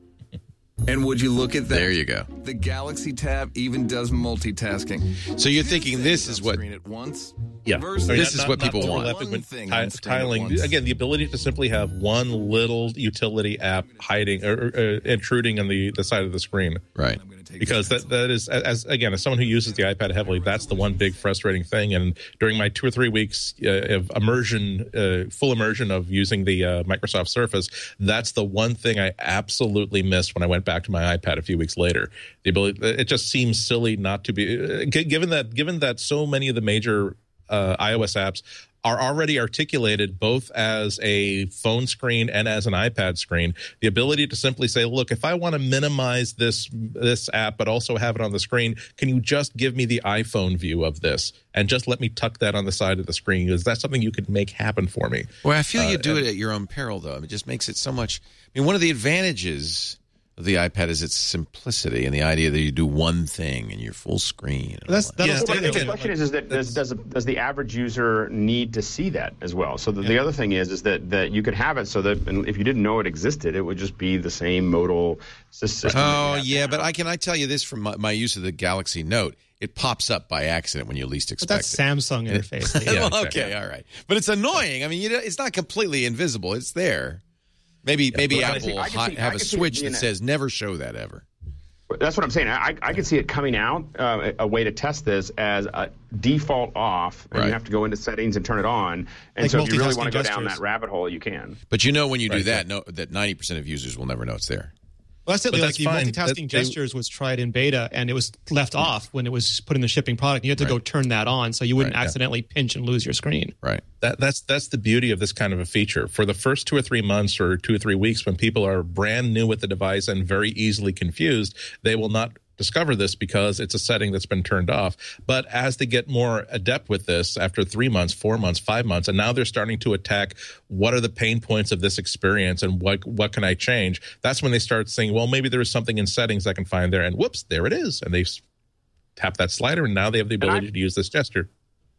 And would you look at that? There you go. The Galaxy Tab even does multitasking. So you're thinking this is what... Screen at once. Yeah, Versus I mean, This is what people want. overlapping One with thing ti- on screen at tiling. once. Again, the ability to simply have one little utility app hiding or, or uh, intruding on the, the side of the screen. Right. I'm gonna take Because this that, that is, as again, as someone who uses the iPad heavily, that's the one big frustrating thing. And during my two or three weeks uh, of immersion, uh, full immersion of using the uh, Microsoft Surface, that's the one thing I absolutely missed when I went back to my iPad a few weeks later. The ability, it just seems silly not to be, uh, given that, given that so many of the major uh, iOS apps are already articulated both as a phone screen and as an iPad screen. The ability to simply say, look, if I want to minimize this this app but also have it on the screen, can you just give me the iPhone view of this and just let me tuck that on the side of the screen? Is that something you could make happen for me? Well, I feel you Uh, do and- it at your own peril, though. It just makes it so much... I mean, one of the advantages of the iPad is its simplicity and the idea that you do one thing and you're full screen. and That's all that'll Yeah, stay Well, there. the question is, is that does, does does the average user need to see that as well? So the, the other thing is, is that, that you could have it so that and if you didn't know it existed, it would just be the same modal system. that you Oh, have yeah, now. but I can I tell you this from my, my use of the Galaxy Note. It pops up by accident when you least But expect that's it. Samsung interface. Yeah, well, exactly. okay, all right. But it's annoying. I mean, you know, it's not completely invisible. It's there. Maybe maybe but I Apple see- will I can hi- see- I have a can see it switch being that a- says never show that ever. That's what I'm saying. I, I could see it coming out, uh, a way to test this as a default off, and Right. you have to go into settings and turn it on. And Like so if you really multitasking want to go down gestures. that rabbit hole, you can. But you know when you do Right, that, no, that ninety percent of users will never know it's there. Well, that's it. But Like that's the fine. multitasking That- they- gestures was tried in beta, and it was left off when it was put in the shipping product. You had to go Right. turn that on, so you wouldn't Right, yeah. accidentally pinch and lose your screen. Right. That, that's that's the beauty of this kind of a feature. For the first two or three months or two or three weeks when people are brand new with the device and very easily confused, they will not discover this because it's a setting that's been turned off. But as they get more adept with this after three months, four months, five months, and now they're starting to attack what are the pain points of this experience and what what can I change? That's when they start saying, well, maybe there is something in settings I can find there. And whoops, there it is. And they s- tap that slider and now they have the ability I- to use this gesture.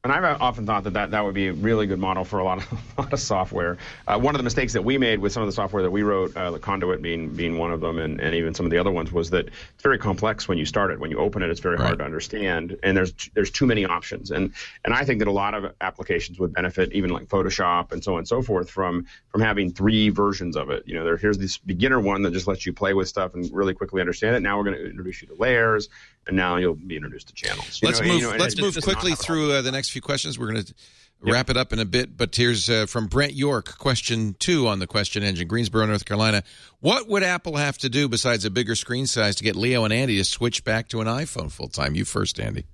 And I've often thought that that, that would be a really good model for a lot of, a lot of software. Uh, one of the mistakes that we made with some of the software that we wrote, uh, the Conduit being being one of them, and, and even some of the other ones, was that it's very complex when you start it. When you open it, it's very right. hard to understand, and there's there's too many options. And and I think that a lot of applications would benefit, even like Photoshop and so on and so forth, from from having three versions of it. You know, there, here's this beginner one that just lets you play with stuff and really quickly understand it. Now we're going to introduce you to layers, and now you'll be introduced to channels. You let's know, move. you know, let's it, move just quickly through uh, the next few questions. We're going to yep. wrap it up in a bit. But here's uh, from Brent York, question two on the question engine, Greensboro, North Carolina. What would Apple have to do besides a bigger screen size to get Leo and Andy to switch back to an iPhone full time? You first, Andy.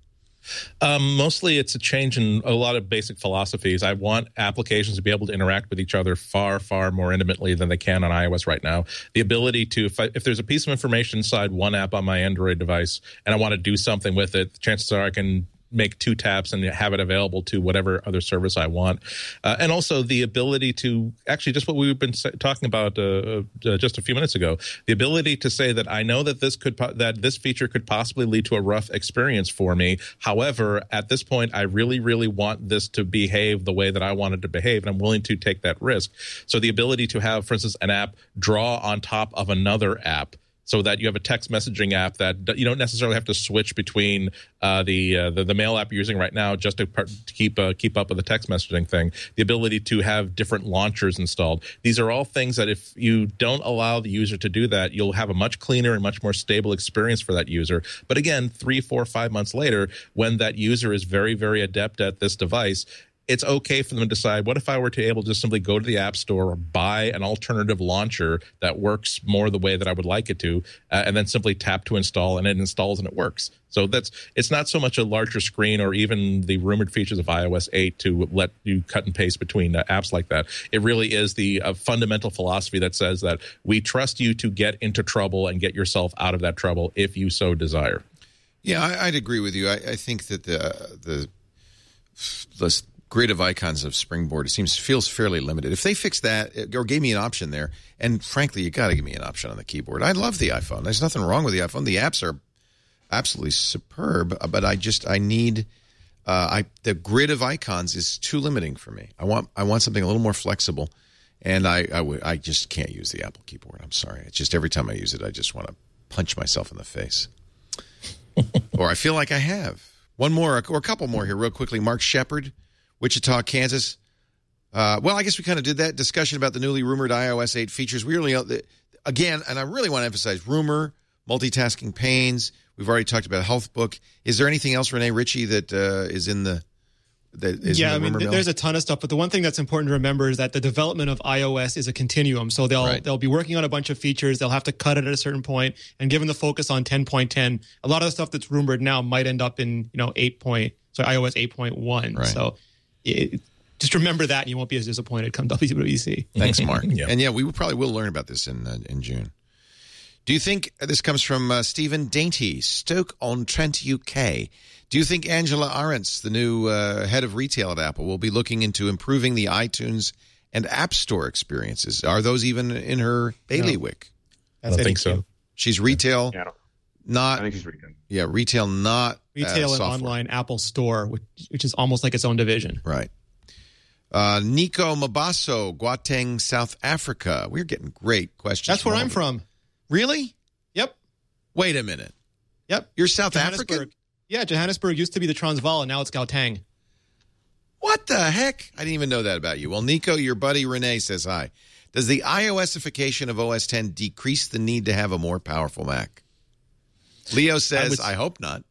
Um, mostly it's a change in a lot of basic philosophies. I want applications to be able to interact with each other far, far more intimately than they can on iOS right now. The ability to, if, I, if there's a piece of information inside one app on my Android device and I want to do something with it, chances are I can make two taps and have it available to whatever other service I want. Uh, and also the ability to, actually just what we've been talking about uh, uh, just a few minutes ago, the ability to say that I know that this could po- that this feature could possibly lead to a rough experience for me. However, at this point, I really, really want this to behave the way that I want it to behave, and I'm willing to take that risk. So the ability to have, for instance, an app draw on top of another app, so that you have a text messaging app that you don't necessarily have to switch between uh, the, uh, the the mail app you're using right now just to, to keep uh, keep up with the text messaging thing. The ability to have different launchers installed. These are all things that if you don't allow the user to do that, you'll have a much cleaner and much more stable experience for that user. But again, three, four, five months later, when that user is very, very adept at this device, it's okay for them to decide, what if I were to able to just simply go to the App Store or buy an alternative launcher that works more the way that I would like it to, uh, and then simply tap to install, and it installs and it works. So that's it's not so much a larger screen or even the rumored features of iOS eight to let you cut and paste between uh, apps like that. It really is the uh, fundamental philosophy that says that we trust you to get into trouble and get yourself out of that trouble if you so desire. Yeah, I, I'd agree with you. I, I think that the the the grid of icons of Springboard, it seems feels fairly limited. If they fix that or gave me an option there, and frankly, you got to give me an option on the keyboard. I love the iPhone. There's nothing wrong with the iPhone. The apps are absolutely superb, but I just I need uh, I the grid of icons is too limiting for me. I want I want something a little more flexible, and I I, w- I just can't use the Apple keyboard. I'm sorry. It's just every time I use it, I just want to punch myself in the face, or I feel like I have. One more or a couple more here, real quickly. Mark Shepard, Wichita, Kansas. Uh, well, I guess we kind of did that discussion about the newly rumored iOS eight features. We really, again, and I really want to emphasize rumor, multitasking panes. We've already talked about HealthBook. Is there anything else, Renee Ritchie, that uh, is in the that is yeah, in the I mean, rumor there's mill? a ton of stuff, but the one thing that's important to remember is that the development of iOS is a continuum. So they'll Right. they'll be working on a bunch of features. They'll have to cut it at a certain point, and given the focus on ten point ten, a lot of the stuff that's rumored now might end up in you know eight point so iOS eight point one. Right. So it, just remember that, and you won't be as disappointed come W W D C. Thanks, Mark. Yeah. And yeah, we will probably will learn about this in uh, in June. Do you think this comes from uh, Stephen Dainty, Stoke-on-Trent, U K? Do you think Angela Arendts, the new uh, head of retail at Apple, will be looking into improving the iTunes and App Store experiences? Are those even in her bailiwick? I don't think so. She's retail, Yeah, I don't- not I think she's retail. yeah, retail, not Retail uh, and software. online Apple Store, which, which is almost like its own division. Right. Uh, Nico Mabaso, Gauteng, South Africa. We're getting great questions. That's where all I'm over. from. Really? Yep. Wait a minute. Yep. You're South Johannesburg. African? Yeah, Johannesburg used to be the Transvaal, and now it's Gauteng. What the heck? I didn't even know that about you. Well, Nico, your buddy Renee says hi. Does the iOSification of O S ten decrease the need to have a more powerful Mac? Leo says, I, would- I hope not.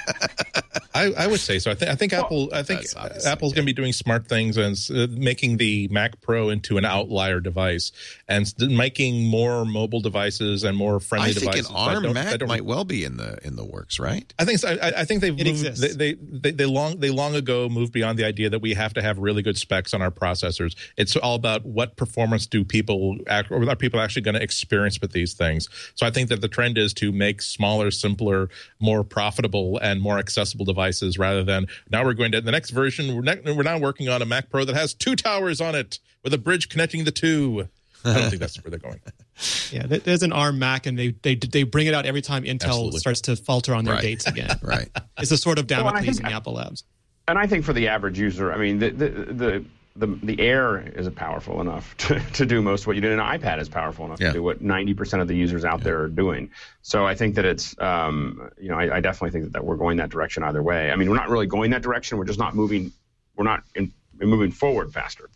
I, I would say so. I think I think Apple. I think that's obviously, Apple's yeah. going to be doing smart things and uh, making the Mac Pro into an outlier device and s- making more mobile devices and more friendly I think devices. an that ARM don't- Mac that don't- might well be in the in the works, right? I think so. I, I think they've It moved, exists. they, they, they they long they long ago moved beyond the idea that we have to have really good specs on our processors. It's all about what performance do people act, or are people actually going to experience with these things. So I think that the trend is to make smaller, simpler, more profitable, and more accessible devices rather than now we're going to the next version. We're, not, we're now working on a Mac Pro that has two towers on it with a bridge connecting the two. I don't think that's where they're going. Yeah, there- there's an ARM Mac, and they they they bring it out every time Intel Absolutely. starts to falter on their Right. dates again. Right. It's a sort of Well, I Damocles think in the Apple Labs. And I think for the average user, I mean, the the the the, the Air is powerful enough to, to do most of what you do. And an iPad is powerful enough yeah. to do what ninety percent of the users out yeah. there are doing. So I think that it's, um, you know, I, I definitely think that, that we're going that direction either way. I mean, we're not really going that direction. We're just not moving. We're not in, we're moving forward faster.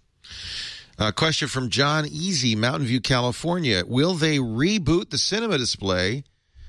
A question from John Easy, Mountain View, California. Will they reboot the cinema display?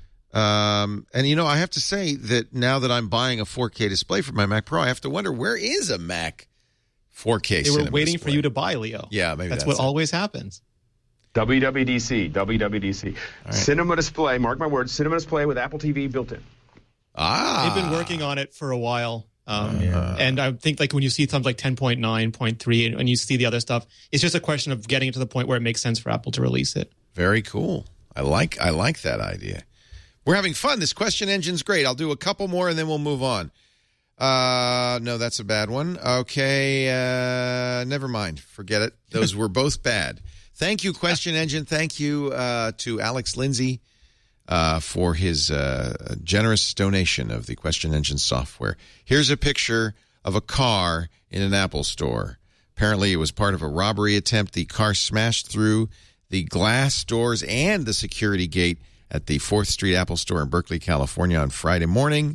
Um, and, you know, I have to say that now that I'm buying a four K display for my Mac Pro, I have to wonder, where is a Mac four K They were cinema waiting display? for you to buy, Leo. Yeah, maybe that's, that's what it. always happens. W W D C, W W D C. Right. Cinema display, mark my words, cinema display with Apple T V built in. Ah. They've been working on it for a while. Um, uh, and I think like when you see something like ten point nine point three and, and you see the other stuff, it's just a question of getting it to the point where it makes sense for Apple to release it. Very cool. I like I like that idea. We're having fun. This question engine's great. I'll do a couple more and then we'll move on. Uh, no, that's a bad one. Okay, uh, never mind. Forget it. Those were both bad. Thank you, Question Engine. Thank you uh, to Alex Lindsay uh, for his uh, generous donation of the Question Engine software. Here's a picture of a car in an Apple store. Apparently, it was part of a robbery attempt. The car smashed through the glass doors and the security gate at the fourth Street Apple Store in Berkeley, California on Friday morning.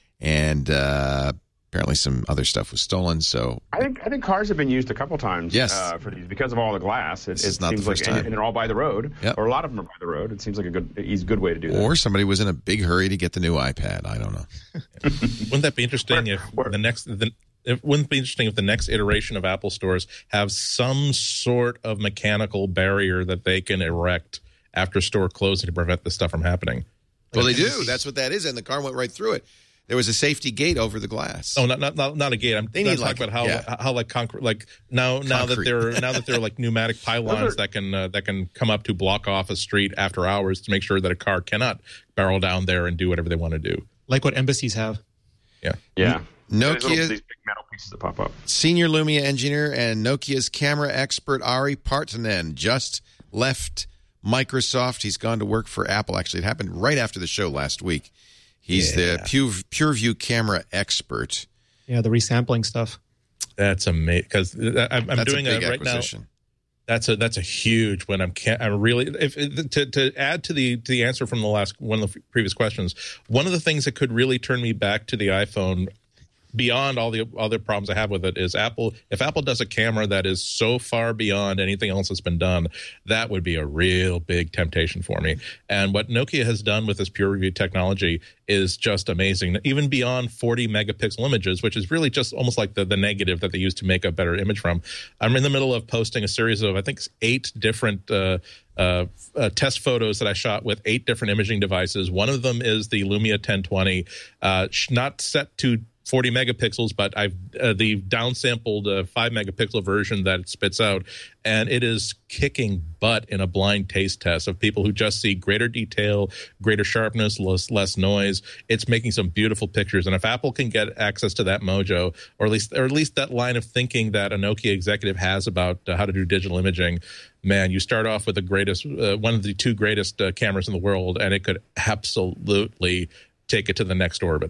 And uh, apparently some other stuff was stolen. So I think I think cars have been used a couple times yes. uh, for these because of all the glass. It, this it is not seems the first like, time. And they're all by the road, yep. or a lot of them are by the road. It seems like a good, easy, good way to do that. Or somebody was in a big hurry to get the new iPad. I don't know. Wouldn't that be interesting where, if where, the next the, it wouldn't it be interesting if the next iteration of Apple stores have some sort of mechanical barrier that they can erect after store closing to prevent this stuff from happening? Well, they do. That's what that is, and the car went right through it. There was a safety gate over the glass. Oh, not not not, not a gate. I'm they not need talking like, about how yeah. how like concrete like now now concrete. that they're now that they're like pneumatic pylons that can uh, that can come up to block off a street after hours to make sure that a car cannot barrel down there and do whatever they want to do. Like what embassies have. Yeah. Yeah. Nokia, these big metal pieces that pop up. Senior Lumia engineer and Nokia's camera expert Ari Partanen just left Microsoft. He's gone to work for Apple. Actually, it happened right after the show last week. He's yeah. the Pure, PureView camera expert. Yeah, the resampling stuff. That's amazing because I'm, I'm doing a big a, right acquisition. now. That's a that's a huge one. I'm can't, I'm really if to to add to the to the answer from the last one of the previous questions. One of the things that could really turn me back to the iPhone, beyond all the other problems I have with it, is Apple. If Apple does a camera that is so far beyond anything else that's been done, that would be a real big temptation for me. And what Nokia has done with this PureView technology is just amazing, even beyond forty megapixel images, which is really just almost like the, the negative that they use to make a better image from. I'm in the middle of posting a series of, I think, eight different uh, uh, uh, test photos that I shot with eight different imaging devices. One of them is the Lumia ten twenty, uh, not set to forty megapixels, but I've uh, the downsampled uh, five megapixel version that it spits out, and it is kicking butt in a blind taste test of people who just see greater detail, greater sharpness, less less noise. It's making some beautiful pictures, and if Apple can get access to that mojo, or at least or at least that line of thinking that a Nokia executive has about uh, how to do digital imaging, man, you start off with the greatest, uh, one of the two greatest uh, cameras in the world, and it could absolutely take it to the next orbit.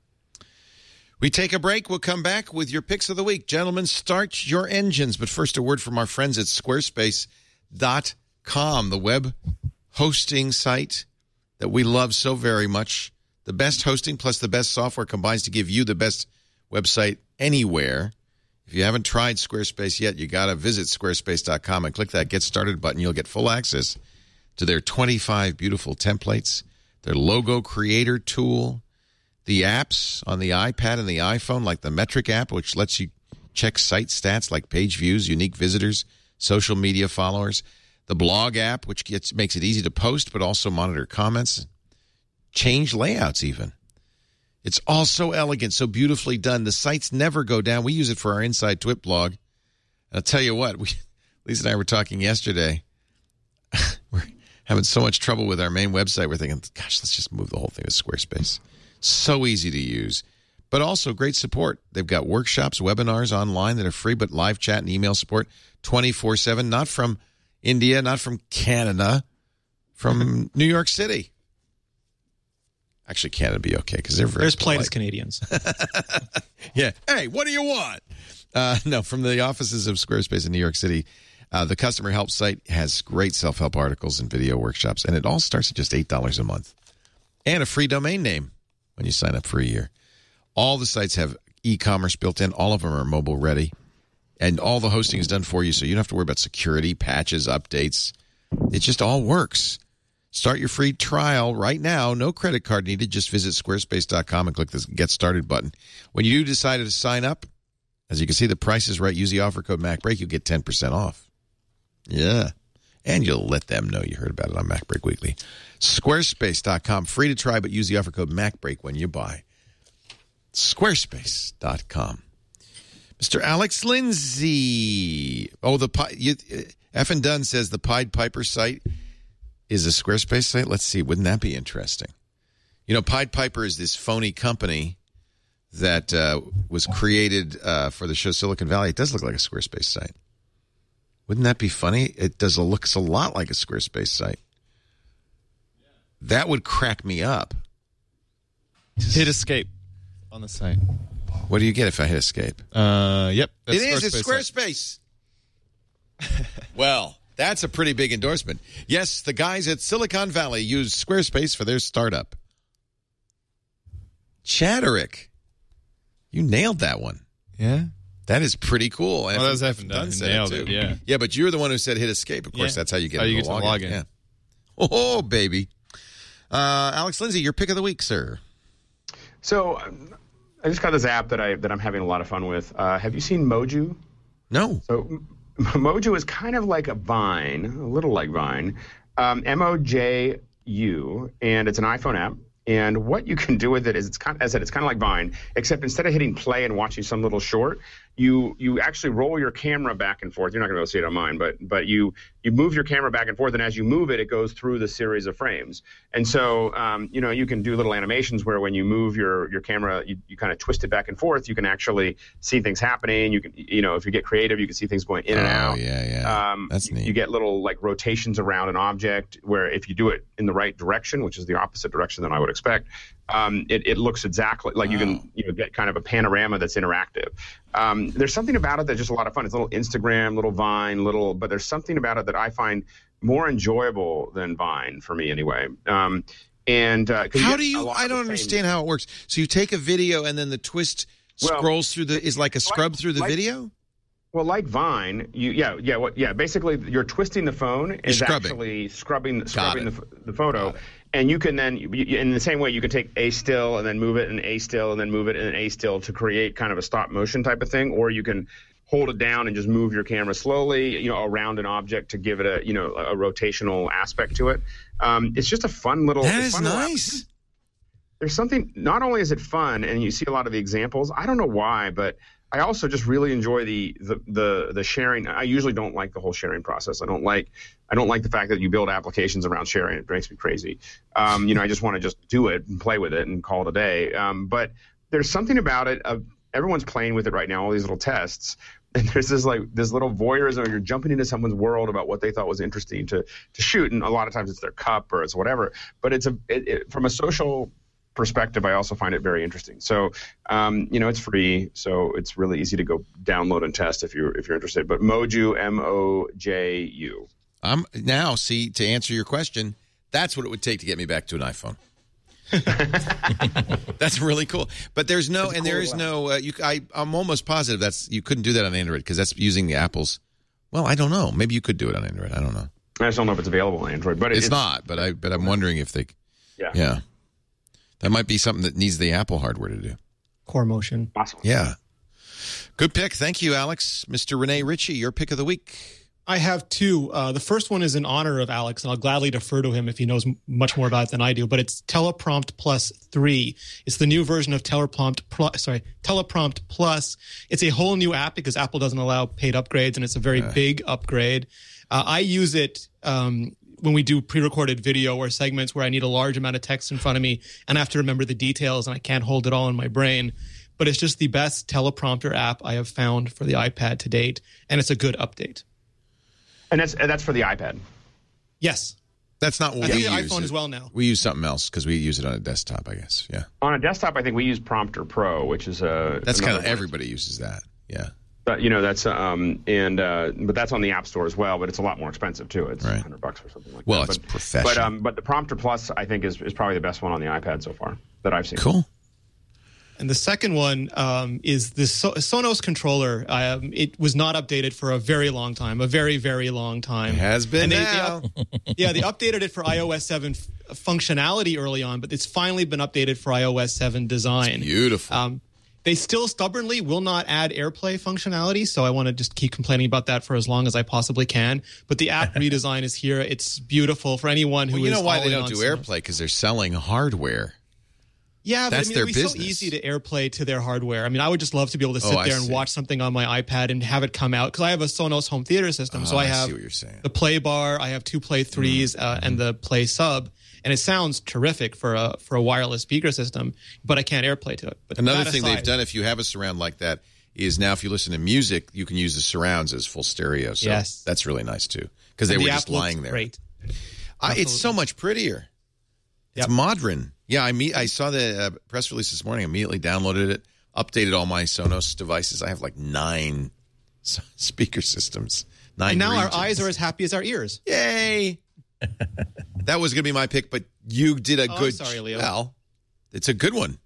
We take a break. We'll come back with your picks of the week. Gentlemen, start your engines. But first, a word from our friends at squarespace dot com, the web hosting site that we love so very much. The best hosting plus the best software combines to give you the best website anywhere. If you haven't tried Squarespace yet, you got to visit squarespace dot com and click that Get Started button. You'll get full access to their twenty-five beautiful templates, their logo creator tool, the apps on the iPad and the iPhone, like the Metric app, which lets you check site stats like page views, unique visitors, social media followers. The blog app, which gets makes it easy to post, but also monitor comments. Change layouts even. It's all so elegant, so beautifully done. The sites never go down. We use it for our Inside Twit blog. I'll tell you what, we, Lisa and I were talking yesterday. We're having so much trouble with our main website. We're thinking, gosh, let's just move the whole thing to Squarespace. So easy to use, but also great support. They've got workshops, webinars online that are free, but live chat and email support twenty-four seven, not from India, not from Canada, from New York City. Actually, Canada be okay because they're very There's polite polite as Canadians. Yeah. Hey, what do you want? Uh, no, from the offices of Squarespace in New York City, uh, the customer help site has great self-help articles and video workshops, and it all starts at just eight dollars a month. And a free domain name when you sign up for a year. All the sites have e-commerce built in. All of them are mobile ready. And all the hosting is done for you, so you don't have to worry about security, patches, updates. It just all works. Start your free trial right now. No credit card needed. Just visit squarespace dot com and click this Get Started button. When you do decide to sign up, as you can see, the price is right. Use the offer code MacBreak. You'll get ten percent off. Yeah. And you'll let them know you heard about it on MacBreak Weekly. squarespace dot com. Free to try, but use the offer code MacBreak when you buy. squarespace dot com. Mister Alex Lindsay. Oh, the you, F and Dunn says the Pied Piper site is a Squarespace site. Let's see. Wouldn't that be interesting? You know, Pied Piper is this phony company that uh, was created uh, for the show Silicon Valley. It does look like a Squarespace site. Wouldn't that be funny? It does looks a lot like a Squarespace site. That would crack me up. Hit escape on the site. What do you get if I hit escape? Uh, yep. It is. It's Squarespace. Well, that's a pretty big endorsement. Yes, the guys at Silicon Valley use Squarespace for their startup. Chatterick, you nailed that one. Yeah. That is pretty cool. Well, that was F and Dunn. Nailed it, yeah. Yeah, but you're the one who said hit escape. Of course, Yeah. that's how you get, How you into get the to login. login. Yeah. Oh, baby. Uh, Alex Lindsay, your pick of the week, sir. So um, I just got this app that I that I'm having a lot of fun with. Uh, have you seen Moju? No. So M- Moju is kind of like a Vine, a little like Vine, um, M O J U, and it's an iPhone app. And what you can do with it is, it's kind of, as I said, it's kind of like Vine, except instead of hitting play and watching some little short, you you actually roll your camera back and forth. You're not going to be able to see it on mine, but but you you move your camera back and forth, and as you move it, it goes through the series of frames. And so, um, you know, you can do little animations where when you move your your camera, you, you kind of twist it back and forth. You can actually see things happening. You can, you know, if you get creative, you can see things going in and oh, out. yeah, yeah. Um, That's you, neat. you get little like rotations around an object where if you do it in the right direction, which is the opposite direction than I would expect, um, it, it looks exactly like wow. you can you know get kind of a panorama that's interactive. Um, there's something about it that's just a lot of fun. It's a little Instagram, little Vine, little, but there's something about it that I find more enjoyable than Vine for me anyway. Um, and uh, how do you? I don't understand how it works. So you take a video and then the twist well, scrolls through the is like a scrub like, through the like, video. Well, like Vine, you yeah yeah what yeah basically you're twisting the phone is actually scrubbing scrubbing the, the photo, and you can then you, in the same way you can take a still and then move it and a still and then move it and a still to create kind of a stop motion type of thing, or you can hold it down and just move your camera slowly, you know, around an object to give it a you know a rotational aspect to it. Um, it's just a fun little. That is fun nice. Little There's something. Not only is it fun, and you see a lot of the examples. I don't know why, but I also just really enjoy the, the the the sharing. I usually don't like the whole sharing process. I don't like I don't like the fact that you build applications around sharing. It makes me crazy. Um, you know, I just want to just do it and play with it and call it a day. Um, but there's something about it. Of, everyone's playing with it right now. All these little tests, and there's this like this little voyeurism. You're jumping into someone's world about what they thought was interesting to to shoot, and a lot of times it's their cup or it's whatever. But it's a it, it, from a social perspective, I also find it very interesting. So, um, you know, it's free, so it's really easy to go download and test if you're if you're interested. But Moju, M O J U. I'm now see to answer your question. That's what it would take to get me back to an iPhone. That's really cool. But there's no, it's and cool there is well. no. Uh, you, I, I'm almost positive that's you couldn't do that on Android because that's using the Apple's. Well, I don't know. Maybe you could do it on Android. I don't know. I just don't know if it's available on Android, but it, it's, it's not. But I, but I'm wondering if they. Yeah. Yeah. That might be something that needs the Apple hardware to do. Core motion. Awesome. Yeah. Good pick. Thank you, Alex. Mister Rene Ritchie, your pick of the week. I have two. Uh, the first one is in honor of Alex, and I'll gladly defer to him if he knows m- much more about it than I do. But it's Teleprompt Plus three. It's the new version of Teleprompt Plus. Sorry, Teleprompt Plus. It's a whole new app because Apple doesn't allow paid upgrades, and it's a very uh. big upgrade. Uh, I use it um, when we do pre-recorded video or segments where I need a large amount of text in front of me, and I have to remember the details, and I can't hold it all in my brain. But it's just the best teleprompter app I have found for the iPad to date, and it's a good update. And that's and that's for the iPad. Yes. That's not what I we think the use. iPhone as well now. We use something else because we use it on a desktop, I guess. Yeah. On a desktop, I think we use Prompter Pro, which is a That's kind of one. everybody uses that. Yeah. But, you know, that's um and uh, but that's on the App Store as well. But it's a lot more expensive too. It's Right. hundred bucks or something like Well, that. it's but, professional. But um, but the Prompter Plus, I think, is is probably the best one on the iPad so far that I've seen. Cool. And the second one um, is the so- Sonos controller. Um, it was not updated for a very long time, a very, very long time. It has been And they- now. They up- yeah, they updated it for iOS seven f- functionality early on, but it's finally been updated for iOS seven design. It's beautiful. Um, they still stubbornly will not add AirPlay functionality, so I want to just keep complaining about that for as long as I possibly can. But the app redesign is here. It's beautiful for anyone who Well, you is know why all they in don't on do Sonos. AirPlay? Because they're selling hardware. Yeah, but That's I mean, their it would be so business. easy to AirPlay to their hardware. I mean, I would just love to be able to sit Oh, I there and see. watch something on my iPad and have it come out because I have a Sonos home theater system. Oh, so I I have see what you're saying. the Play Bar, I have two Play threes, Mm-hmm. uh, and the Play Sub, and it sounds terrific for a for a wireless speaker system. But I can't AirPlay to it. But Another that thing aside, they've done, if you have a surround like that, is now if you listen to music, you can use the surrounds as full stereo. So Yes. that's really nice too, because they and were the just app looks lying there. Great. I, it's so much prettier. It's Yep. modern. Yeah, I mean, I saw the uh, press release this morning. Immediately downloaded it, updated all my Sonos devices. I have like nine s- speaker systems. Nine. And now our regions. eyes are as happy as our ears. Yay! That was going to be my pick, but you did a Oh, I'm good. sorry, Leo. Well, it's a good one.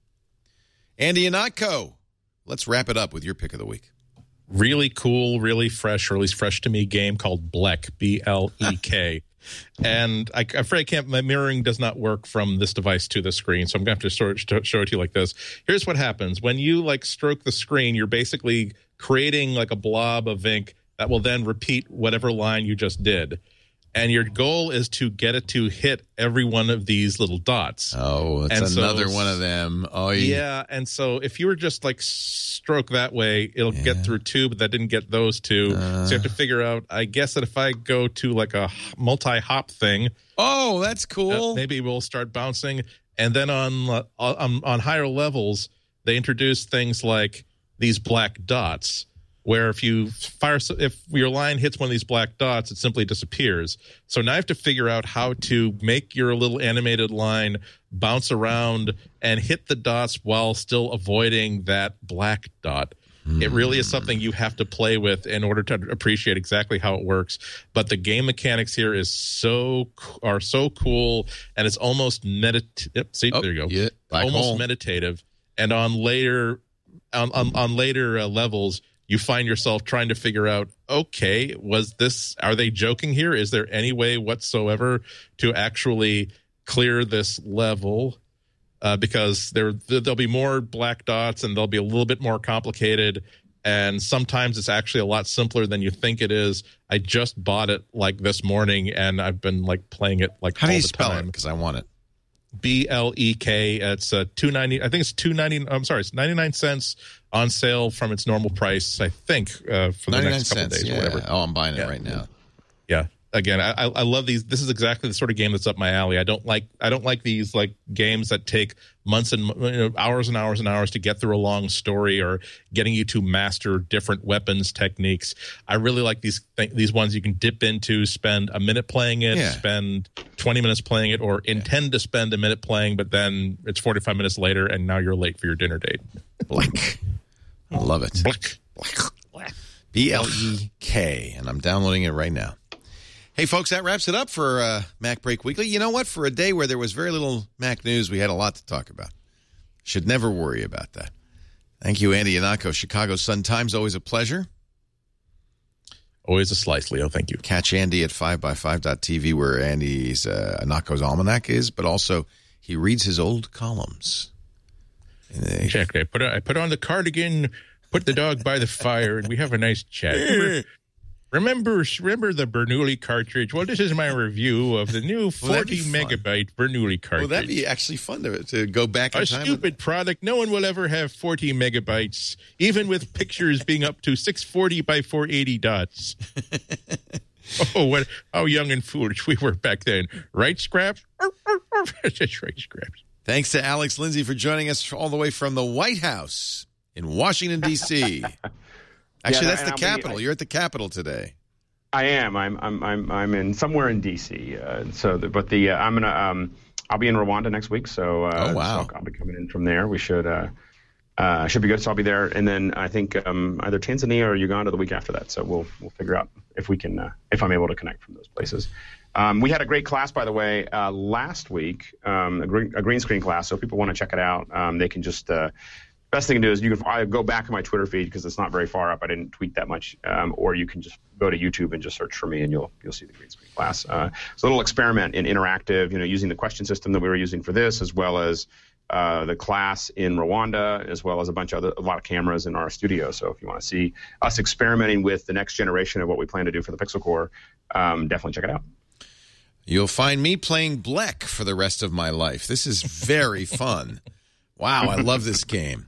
Andy Ihnatko. Let's wrap it up with your pick of the week. Really cool, really fresh, or at least fresh to me game called Bleck, B L E K. And I, I'm afraid I can't, my mirroring does not work from this device to the screen. So I'm going to have to sort of show it to you like this. Here's what happens. When you like stroke the screen, you're basically creating like a blob of ink that will then repeat whatever line you just did. And your goal is to get it to hit every one of these little dots. Oh, it's And so- another one of them. Oh, yeah. Yeah, and so if you were just like stroke that way, it'll Yeah. get through two, but that didn't get those two. Uh. so you have to figure out, I guess that if I go to like a multi-hop thing, Oh, that's cool. uh, maybe we'll start bouncing. And then on, uh, on on higher levels, they introduce things like these black dots, where if you fire, if your line hits one of these black dots, it simply disappears. So now I have to figure out how to make your little animated line bounce around and hit the dots while still avoiding that black dot. Mm. It really is something you have to play with in order to appreciate exactly how it works. But the game mechanics here is so are so cool, and it's almost meditative. Yep, see, Oh, there you go. yeah, black almost hole. meditative. And on later on on, on later uh, levels, you find yourself trying to figure out, okay, was this, are they joking here? Is there any way whatsoever to actually clear this level? Uh, because there, there'll be more black dots and they'll be a little bit more complicated. And sometimes it's actually a lot simpler than you think it is. I just bought it like this morning and I've been like playing it like How all do you the spell time. it? Because I want it. B L E K. It's uh, two ninety. I think it's two ninety. I'm sorry, it's ninety nine cents on sale from its normal price. I think uh, for the ninety-nine next couple of cents. days Yeah. or whatever. Oh, I'm buying it Yeah. right now. Yeah. Again, I, I love these. This is exactly the sort of game that's up my alley. I don't like. I don't like these like games that take months and you know, hours and hours and hours to get through a long story or getting you to master different weapons techniques. I really like these th- these ones you can dip into, spend a minute playing it, Yeah. spend twenty minutes playing it, or intend to spend a minute playing, but then it's forty-five minutes later, and now you're late for your dinner date. Black. I love it. Blick. B L E K. And I'm downloading it right now. Hey, folks, that wraps it up for uh, Mac Break Weekly. You know what? For a day where there was very little Mac news, we had a lot to talk about. Should never worry about that. Thank you, Andy Ihnatko, Chicago Sun-Times. Always a pleasure. Always a slice, Leo. Thank you. Catch Andy at five by five dot t v where Andy's uh, Ihnatko's Almanac is, but also he reads his old columns. Exactly. I put I put on the cardigan, put the dog by the fire, and we have a nice chat. Remember, remember, remember the Bernoulli cartridge? Well, this is my review of the new that'd be forty fun. megabyte Bernoulli cartridge. Well, that'd be actually fun to, to go back in a time. stupid product. No one will ever have forty megabytes, even with pictures being up to six forty by four eighty dots. Oh, what! How young and foolish we were back then, right, Scraps? That's right, Scraps. Thanks to Alex Lindsay for joining us all the way from the White House in Washington, D C Actually, Yeah, that's and the I'll be- Capitol. I- You're at the Capitol today. I am. I'm. I'm. I'm. I'm in somewhere in D C. Uh, so, the, but the uh, I'm gonna. Um, I'll be in Rwanda next week. So. Uh, oh wow! So I'll be coming in from there. We should. Uh, uh, should be good. So I'll be there, and then I think um, either Tanzania or Uganda the week after that. So we'll we'll figure out if we can uh, if I'm able to connect from those places. Um, we had a great class, by the way, uh, last week, um, a, green, a green screen class. So if people want to check it out, um, they can just. Uh, Best thing to do is you can I go back in my Twitter feed because it's not very far up. I didn't tweet that much, um, or you can just go to YouTube and just search for me, and you'll you'll see the green screen class. Uh, it's a little experiment in interactive, you know, using the question system that we were using for this, as well as uh, the class in Rwanda, as well as a bunch of other a lot of cameras in our studio. So if you want to see us experimenting with the next generation of what we plan to do for the Pixel Core, um, definitely check it out. You'll find me playing Bleck for the rest of my life. This is very fun. Wow, I love this game.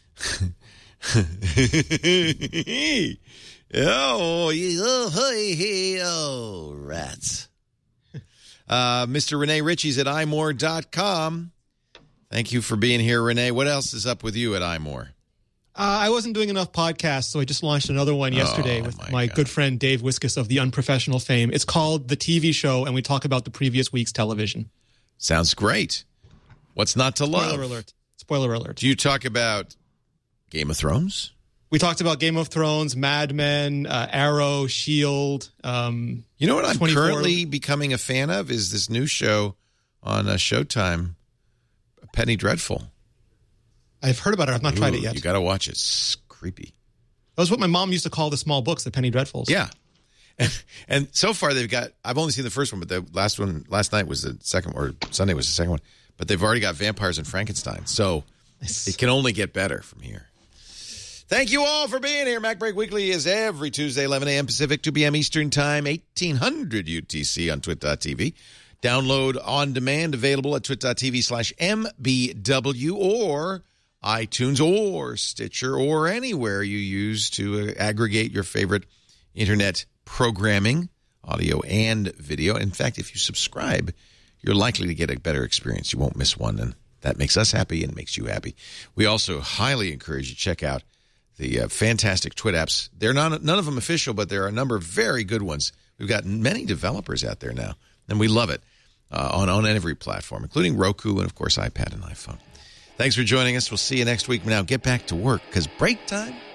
oh, oh, oh, rats. Uh, Mister Rene Ritchie's at i more dot com. Thank you for being here, Rene. What else is up with you at iMore? Uh, I wasn't doing enough podcasts, so I just launched another one yesterday oh, with my, my good friend Dave Wiskus of the Unprofessional fame. It's called The T V Show, and we talk about the previous week's television. Sounds great. What's not to love? Spoiler alert. Spoiler alert. Do you talk about Game of Thrones? We talked about Game of Thrones, Mad Men, uh, Arrow, S H I E L D. Um, you know what I'm twenty-four currently becoming a fan of is this new show on uh, Showtime, Penny Dreadful. I've heard about it. I've not Ooh, tried it yet. You got to watch it. It's creepy. That was what my mom used to call the small books, the Penny Dreadfuls. Yeah. And, and so far they've got, I've only seen the first one, but the last one, last night was the second, or Sunday was the second one. But they've already got Vampires and Frankenstein. So it can only get better from here. Thank you all for being here. MacBreak Weekly is every Tuesday, eleven a.m. Pacific, two p.m. Eastern Time, eighteen hundred U T C on twit dot t v. Download on demand, available at twit dot t v slash M B W or iTunes or Stitcher or anywhere you use to aggregate your favorite internet programming, audio and video. In fact, if you subscribe, you're likely to get a better experience. You won't miss one, and that makes us happy and makes you happy. We also highly encourage you to check out the uh, fantastic Twit apps. They're not none of them official, but there are a number of very good ones. We've got many developers out there now, and we love it uh, on, on every platform, including Roku and, of course, iPad and iPhone. Thanks for joining us. We'll see you next week. Now get back to work, because break time